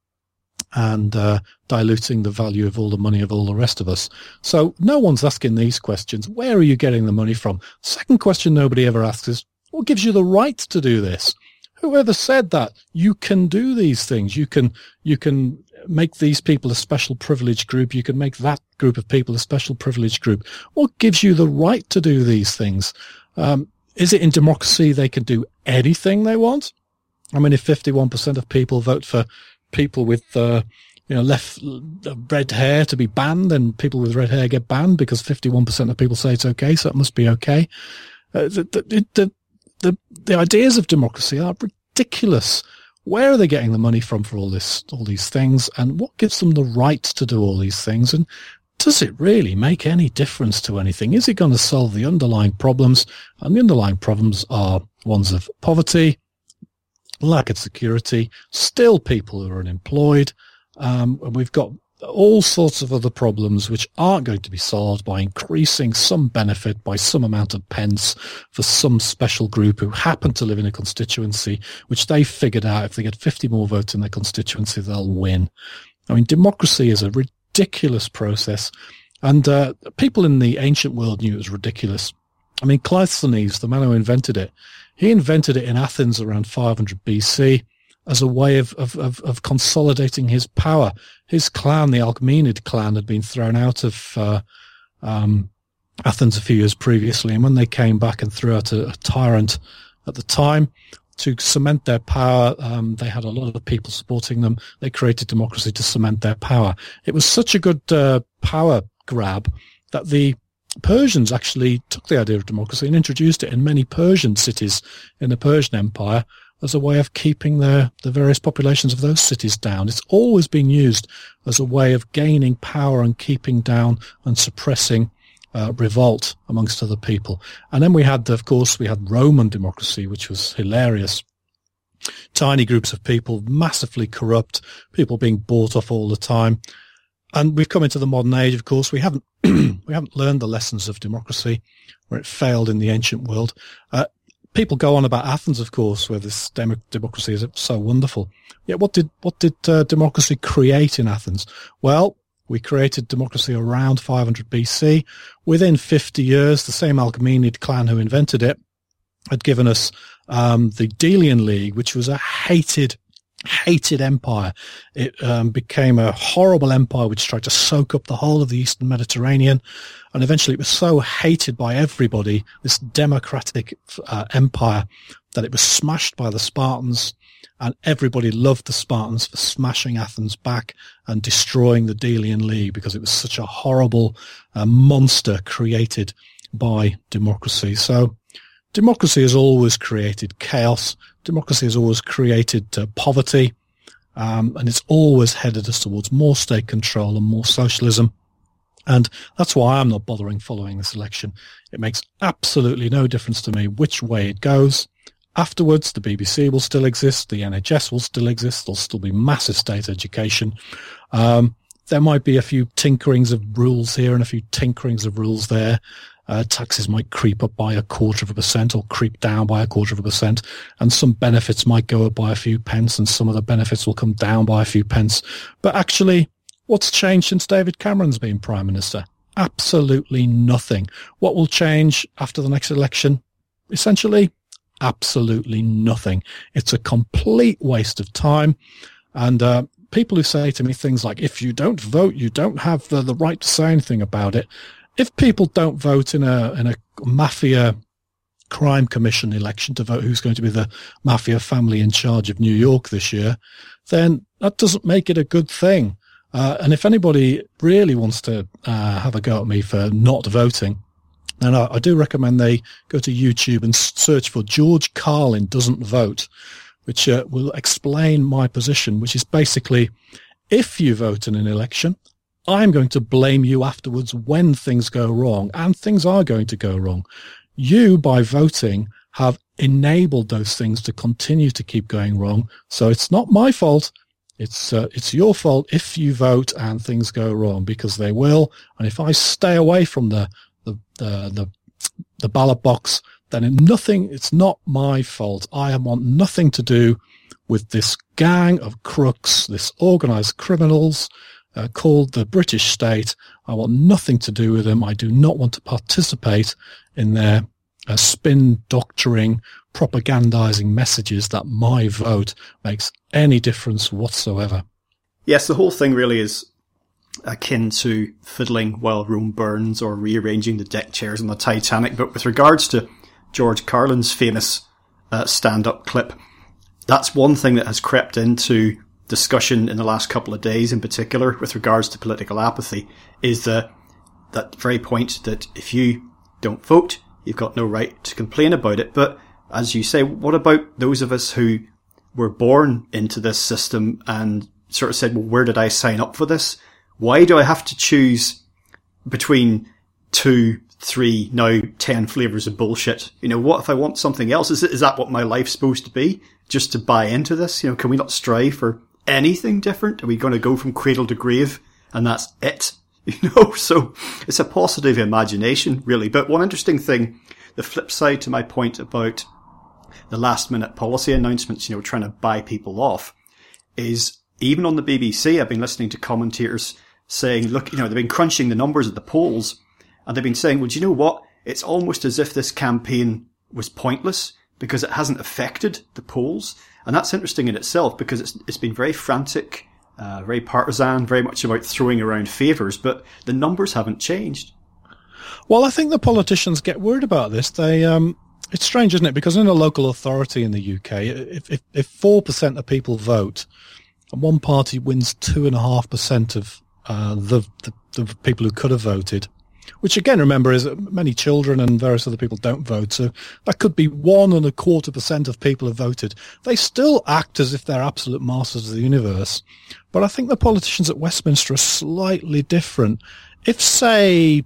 and uh, diluting the value of all the money of all the rest of us. So no one's asking these questions. Where are you getting the money from? Second question nobody ever asks is, what gives you the right to do this? Whoever said that you can do these things? You can, you can make these people a special privileged group. You can make that group of people a special privileged group. What gives you the right to do these things? Um, is it in democracy they can do anything they want? I mean, if fifty-one percent of people vote for people with, uh, you know, left uh, red hair to be banned, then people with red hair get banned because fifty-one percent of people say it's okay, so it must be okay. Uh, the, the, the, the, the ideas of democracy are ridiculous. Where are they getting the money from for all this, all these things? And what gives them the right to do all these things? And does it really make any difference to anything? Is it going to solve the underlying problems? And the underlying problems are ones of poverty, lack of security, still people who are unemployed. Um, and we've got all sorts of other problems which aren't going to be solved by increasing some benefit by some amount of pence for some special group who happen to live in a constituency which they figured out if they get fifty more votes in their constituency, they'll win. I mean, democracy is a ridiculous process, and uh, people in the ancient world knew it was ridiculous. I mean, Cleisthenes, the man who invented it, he invented it in Athens around five hundred B C as a way of, of, of, of consolidating his power. His clan, the Alcmenid clan, had been thrown out of uh, um, Athens a few years previously, and when they came back and threw out a, a tyrant at the time to cement their power, um, they had a lot of people supporting them. They created democracy to cement their power. It was such a good uh, power grab that the Persians actually took the idea of democracy and introduced it in many Persian cities in the Persian Empire as a way of keeping their, the various populations of those cities down. It's always been used as a way of gaining power and keeping down and suppressing uh, revolt amongst other people. And then we had, of course, we had Roman democracy, which was hilarious. Tiny groups of people, massively corrupt, people being bought off all the time. And we've come into the modern age, of course. We haven't we haven't learned the lessons of democracy, where it failed in the ancient world. Uh, people go on about Athens, of course, where this dem- democracy is so wonderful. Yet what did what did uh, democracy create in Athens? Well, we created democracy around five hundred B C. Within fifty years, the same Alcmenid clan who invented it had given us um, the Delian League, which was a hated hated empire. It um, became a horrible empire which tried to soak up the whole of the Eastern Mediterranean, and eventually it was so hated by everybody, this democratic uh, empire, that it was smashed by the Spartans, and everybody loved the Spartans for smashing Athens back and destroying the Delian League, because it was such a horrible uh, monster created by democracy. So democracy has always created chaos. Democracy has always created uh, poverty, um, and it's always headed us towards more state control and more socialism. And that's why I'm not bothering following this election. It makes absolutely no difference to me which way it goes. Afterwards, the B B C will still exist, the N H S will still exist, there'll still be massive state education. Um, there might be a few tinkerings of rules here and a few tinkerings of rules there. Uh, taxes might creep up by a quarter of a percent or creep down by a quarter of a percent, and some benefits might go up by a few pence, and some of the benefits will come down by a few pence. But actually, what's changed since David Cameron's been Prime Minister? Absolutely nothing. What will change after the next election? Essentially, absolutely nothing. It's a complete waste of time. And uh, people who say to me things like, if you don't vote, you don't have the, the right to say anything about it. If people don't vote in a in a mafia crime commission election to vote who's going to be the mafia family in charge of New York this year, then that doesn't make it a good thing. Uh, and if anybody really wants to uh, have a go at me for not voting, then I, I do recommend they go to YouTube and search for George Carlin Doesn't Vote, which uh, will explain my position, which is basically, if you vote in an election, I'm going to blame you afterwards when things go wrong, and things are going to go wrong. You, by voting, have enabled those things to continue to keep going wrong. So it's not my fault. It's uh, it's your fault if you vote and things go wrong, because they will. And if I stay away from the the the the, the ballot box, then it nothing. It's not my fault. I want nothing to do with this gang of crooks, this organised criminals. Uh, called the British state. I want nothing to do with them. I do not want to participate in their uh, spin doctoring, propagandizing messages that my vote makes any difference whatsoever. Yes, the whole thing really is akin to fiddling while Rome burns or rearranging the deck chairs on the Titanic. But with regards to George Carlin's famous uh, stand-up clip, that's one thing that has crept into discussion in the last couple of days in particular with regards to political apathy, is the, that very point that if you don't vote, you've got no right to complain about it. But as you say, what about those of us who were born into this system and sort of said, well, where did I sign up for this? Why do I have to choose between two, three, now ten flavours of bullshit? You know, what if I want something else? Is it, is that what my life's supposed to be? Just to buy into this? You know, can we not strive for anything different? Are we going to go from cradle to grave and that's it? You know, so it's a positive imagination, really. But one interesting thing, the flip side to my point about the last minute policy announcements, you know, trying to buy people off, is even on the B B C, I've been listening to commentators saying, look, you know, they've been crunching the numbers at the polls, and they've been saying, well, do you know what? It's almost as if this campaign was pointless because it hasn't affected the polls. And that's interesting in itself, because it's it's been very frantic, uh, very partisan, very much about throwing around favours, but the numbers haven't changed. Well, I think the politicians get worried about this. They, um, it's strange, isn't it? Because in a local authority in the U K, if if, if four percent of people vote, and one party wins two and a half percent of uh, the, the the people who could have voted, which again, remember, is that many children and various other people don't vote. So that could be one and a quarter percent of people have voted. They still act as if they're absolute masters of the universe. But I think the politicians at Westminster are slightly different. If, say,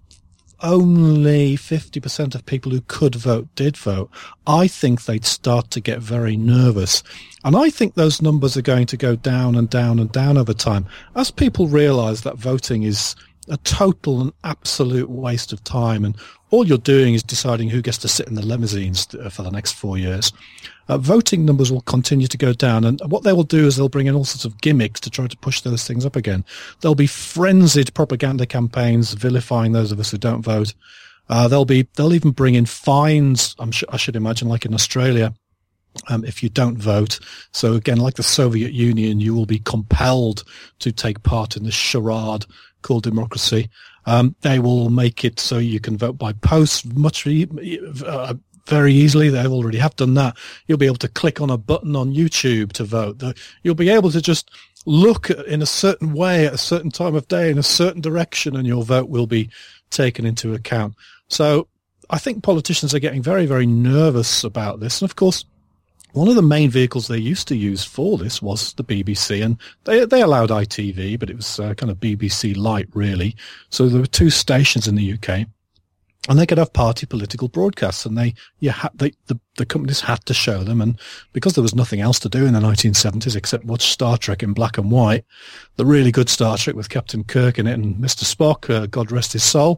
only fifty percent of people who could vote did vote, I think they'd start to get very nervous. And I think those numbers are going to go down and down and down over time as people realise that voting is a total and absolute waste of time, and all you're doing is deciding who gets to sit in the limousines for the next four years. Uh, voting numbers will continue to go down, and what they will do is they'll bring in all sorts of gimmicks to try to push those things up again. There'll be frenzied propaganda campaigns vilifying those of us who don't vote. Uh, there'll be, they'll even bring in fines, I'm sure, I should imagine, like in Australia, Um, if you don't vote. So again, like the Soviet Union, you will be compelled to take part in this charade called democracy. Um, they will make it so you can vote by post much uh, very easily. They already have done that. You'll be able to click on a button on YouTube to vote. You'll be able to just look in a certain way at a certain time of day in a certain direction, and your vote will be taken into account. So I think politicians are getting very, very nervous about this. And of course, one of the main vehicles they used to use for this was the B B C, and they they allowed I T V, but it was uh, kind of B B C light, really. So there were two stations in the U K, and they could have party political broadcasts, and they you had they, the the companies had to show them, and because there was nothing else to do in the nineteen seventies except watch Star Trek in black and white, the really good Star Trek with Captain Kirk in it and Mister Spock, uh, God rest his soul.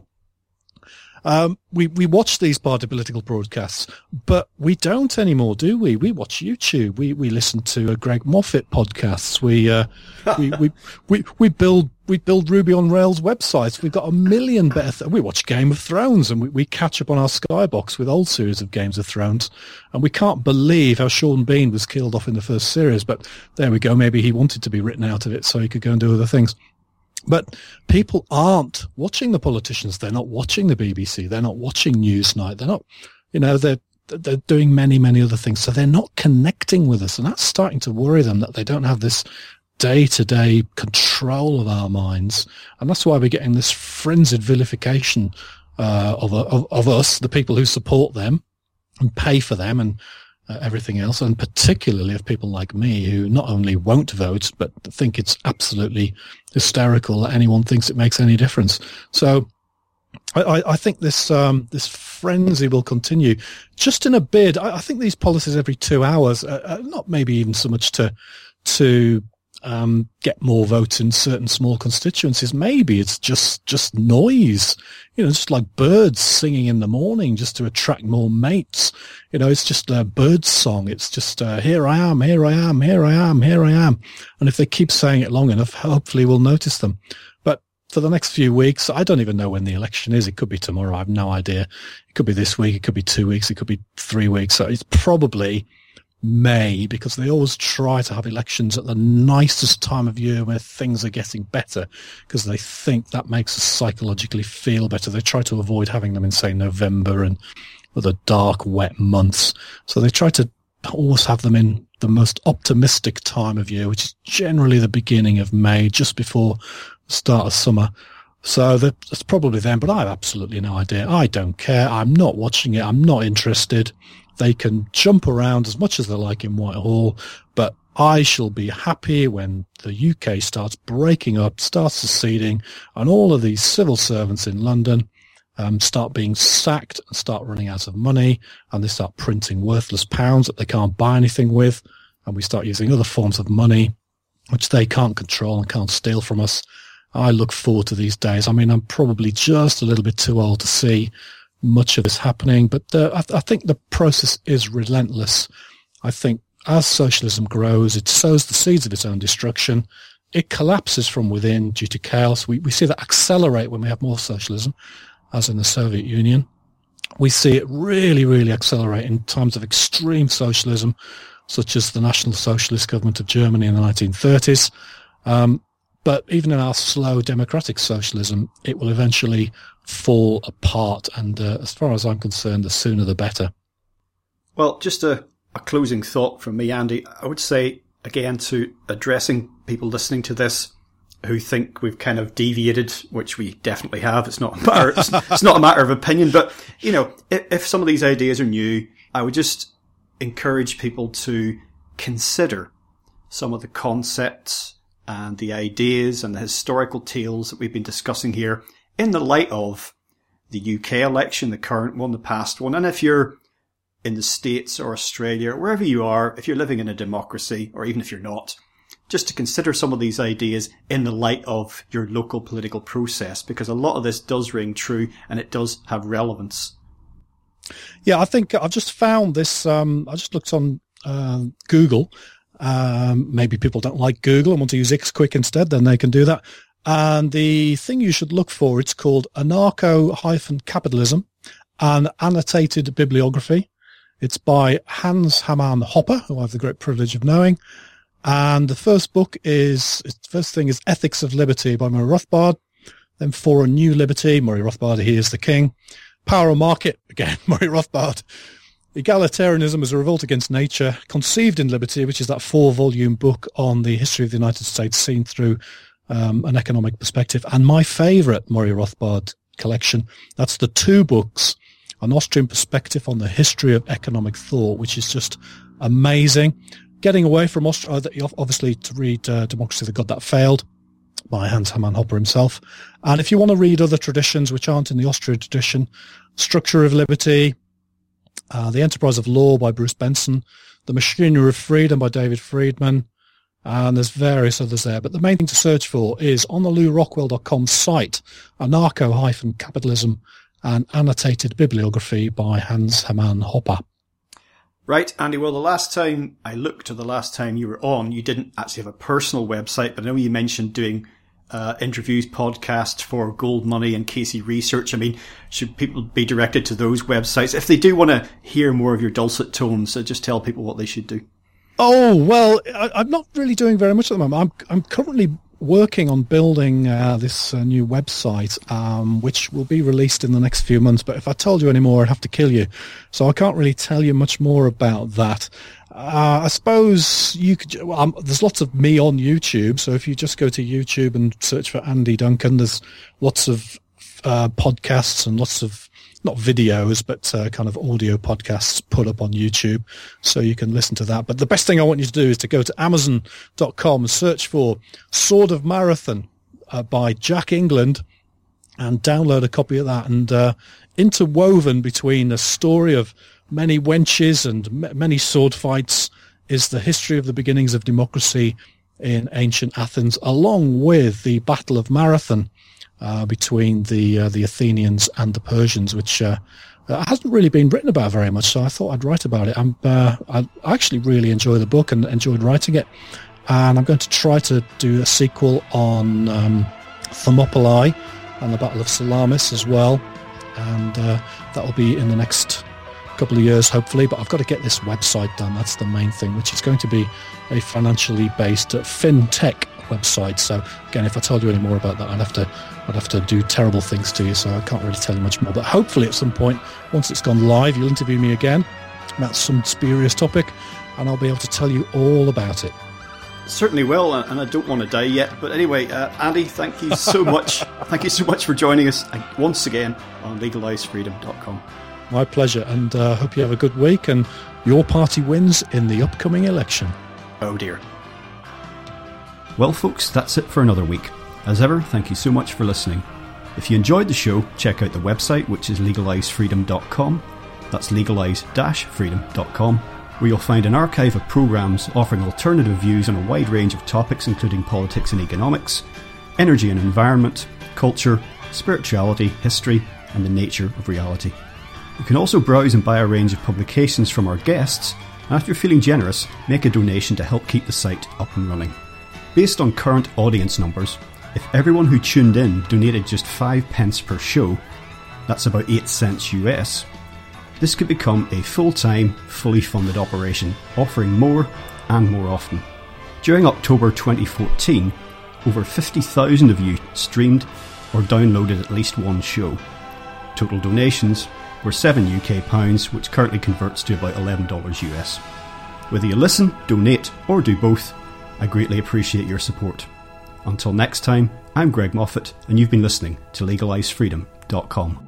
Um, we, we watch these party political broadcasts, but we don't anymore, do we? We watch YouTube. We, we listen to uh, Greg Moffat podcasts. We, uh, we, we, we, we build, we build Ruby on Rails websites. We've got a million better, th- we watch Game of Thrones, and we, we catch up on our Skybox with old series of Games of Thrones. And we can't believe how Sean Bean was killed off in the first series, but there we go. Maybe he wanted to be written out of it so he could go and do other things. But people aren't watching the politicians. They're not watching the B B C. They're not watching Newsnight. They're not, you know, they're, they're doing many, many other things. So they're not connecting with us. And that's starting to worry them, that they don't have this day-to-day control of our minds. And that's why we're getting this frenzied vilification, uh, of, of, of us, the people who support them and pay for them and, Uh, everything else, and particularly of people like me who not only won't vote, but think it's absolutely hysterical that anyone thinks it makes any difference. So I, I think this um, this frenzy will continue just in a bid. I, I think these policies every two hours, uh, uh, not maybe even so much to to um, get more votes in certain small constituencies. Maybe it's just just noise, you know, just like birds singing in the morning just to attract more mates. You know, it's just a bird song. It's just, uh, here I am, here I am, here I am, here I am. And if they keep saying it long enough, hopefully we'll notice them. But for the next few weeks, I don't even know when the election is. It could be tomorrow. I have no idea. It could be this week. It could be two weeks. It could be three weeks. So it's probably May, because they always try to have elections at the nicest time of year where things are getting better, because they think that makes us psychologically feel better. They try to avoid having them in, say, November and other dark, wet months. So they try to always have them in the most optimistic time of year, which is generally the beginning of May, just before the start of summer. So that's probably them, but I have absolutely no idea. I don't care. I'm not watching it. I'm not interested. They can jump around as much as they like in Whitehall, but I shall be happy when the U K starts breaking up, starts seceding, and all of these civil servants in London um, start being sacked and start running out of money, and they start printing worthless pounds that they can't buy anything with, and we start using other forms of money which they can't control and can't steal from us. I look forward to these days. I mean, I'm probably just a little bit too old to see much of this happening, but uh, I, th- I think the process is relentless. I think as socialism grows, it sows the seeds of its own destruction. It collapses from within due to chaos. We, we see that accelerate when we have more socialism, as in the Soviet Union. We see it really, really accelerate in times of extreme socialism, such as the National Socialist government of Germany in the nineteen thirties. Um, but even in our slow democratic socialism, it will eventually fall apart. And uh, as far as I'm concerned, the sooner the better. Well, just a, a closing thought from me, Andy. I would say, again, to addressing people listening to this who think we've kind of deviated, which we definitely have. It's not a matter, it's, it's not a matter of opinion, but, you know, if, if some of these ideas are new, I would just encourage people to consider some of the concepts and the ideas and the historical tales that we've been discussing here in the light of the U K election, the current one, the past one. And if you're in the States or Australia, or wherever you are, if you're living in a democracy, or even if you're not, just to consider some of these ideas in the light of your local political process, because a lot of this does ring true and it does have relevance. Yeah, I think I've just found this. Um, I just looked on uh, Google. Um, maybe people don't like Google and want to use Xquick instead, then they can do that. And the thing you should look for, it's called Anarcho-Capitalism and Annotated Bibliography. It's by Hans Hamann Hopper, who I have the great privilege of knowing. And the first book is, the first thing is Ethics of Liberty by Murray Rothbard. Then For a New Liberty, Murray Rothbard, He is the King. Power of Market, again, Murray Rothbard. Egalitarianism as a Revolt Against Nature, Conceived in Liberty, which is that four-volume book on the history of the United States seen through um, an economic perspective. And my favourite Murray Rothbard collection, that's the two books, An Austrian Perspective on the History of Economic Thought, which is just amazing. Getting away from Austria, obviously to read uh, Democracy, the God That Failed, by Hans Hamann Hopper himself. And if you want to read other traditions which aren't in the Austrian tradition, Structure of Liberty, uh, The Enterprise of Law by Bruce Benson, The Machinery of Freedom by David Friedman, and there's various others there. But the main thing to search for is on the lou rockwell dot com site, Anarcho-Capitalism, and Annotated Bibliography by Hans Hamann Hopper. Right, Andy, well, the last time I looked, or the last time you were on, you didn't actually have a personal website, but I know you mentioned doing uh, interviews, podcasts for Gold Money and Casey Research. I mean, should people be directed to those websites? If they do want to hear more of your dulcet tones, so just tell people what they should do. Oh, well, I, I'm not really doing very much at the moment. I'm, I'm currently working on building uh, this uh, new website, um, which will be released in the next few months. But if I told you any more, I'd have to kill you. So I can't really tell you much more about that. Uh, I suppose you could, well, um, there's lots of me on YouTube. So if you just go to YouTube and search for Andy Duncan, there's lots of uh, podcasts and lots of, not videos, but uh, kind of audio podcasts put up on YouTube, so you can listen to that. But the best thing I want you to do is to go to amazon dot com and search for Sword of Marathon uh, by Jack England and download a copy of that. And uh, interwoven between a story of many wenches and m- many sword fights is the history of the beginnings of democracy in ancient Athens, along with the Battle of Marathon, Uh, between the uh, the Athenians and the Persians, which uh, hasn't really been written about very much. So I thought I'd write about it. I'm, uh, I actually really enjoy the book and enjoyed writing it. And I'm going to try to do a sequel on um, Thermopylae and the Battle of Salamis as well. And uh, that will be in the next couple of years, hopefully. But I've got to get this website done. That's the main thing, which is going to be a financially based uh, fintech website. So again, if I told you any more about that, I'd have to I'd have to do terrible things to you, so I can't really tell you much more. But hopefully at some point, once it's gone live, you'll interview me again about some spurious topic, and I'll be able to tell you all about it. Certainly will, and I don't want to die yet. But anyway, uh, Andy, thank you so much. Thank you so much for joining us once again on legalize freedom dot com. My pleasure, and I uh, hope you have a good week and your party wins in the upcoming election. Oh dear. Well, folks, that's it for another week. As ever, thank you so much for listening. If you enjoyed the show, check out the website, which is legalize freedom dot com. That's legalize freedom dot com, where you'll find an archive of programmes offering alternative views on a wide range of topics, including politics and economics, energy and environment, culture, spirituality, history, and the nature of reality. You can also browse and buy a range of publications from our guests, and if you're feeling generous, make a donation to help keep the site up and running. Based on current audience numbers, if everyone who tuned in donated just five pence per show, that's about eight cents U S, this could become a full-time, fully funded operation, offering more and more often. During October twenty fourteen, over fifty thousand of you streamed or downloaded at least one show. Total donations were seven U K pounds, which currently converts to about eleven dollars U S. Whether you listen, donate, or do both, I greatly appreciate your support. Until next time, I'm Greg Moffat, and you've been listening to legalize freedom dot com.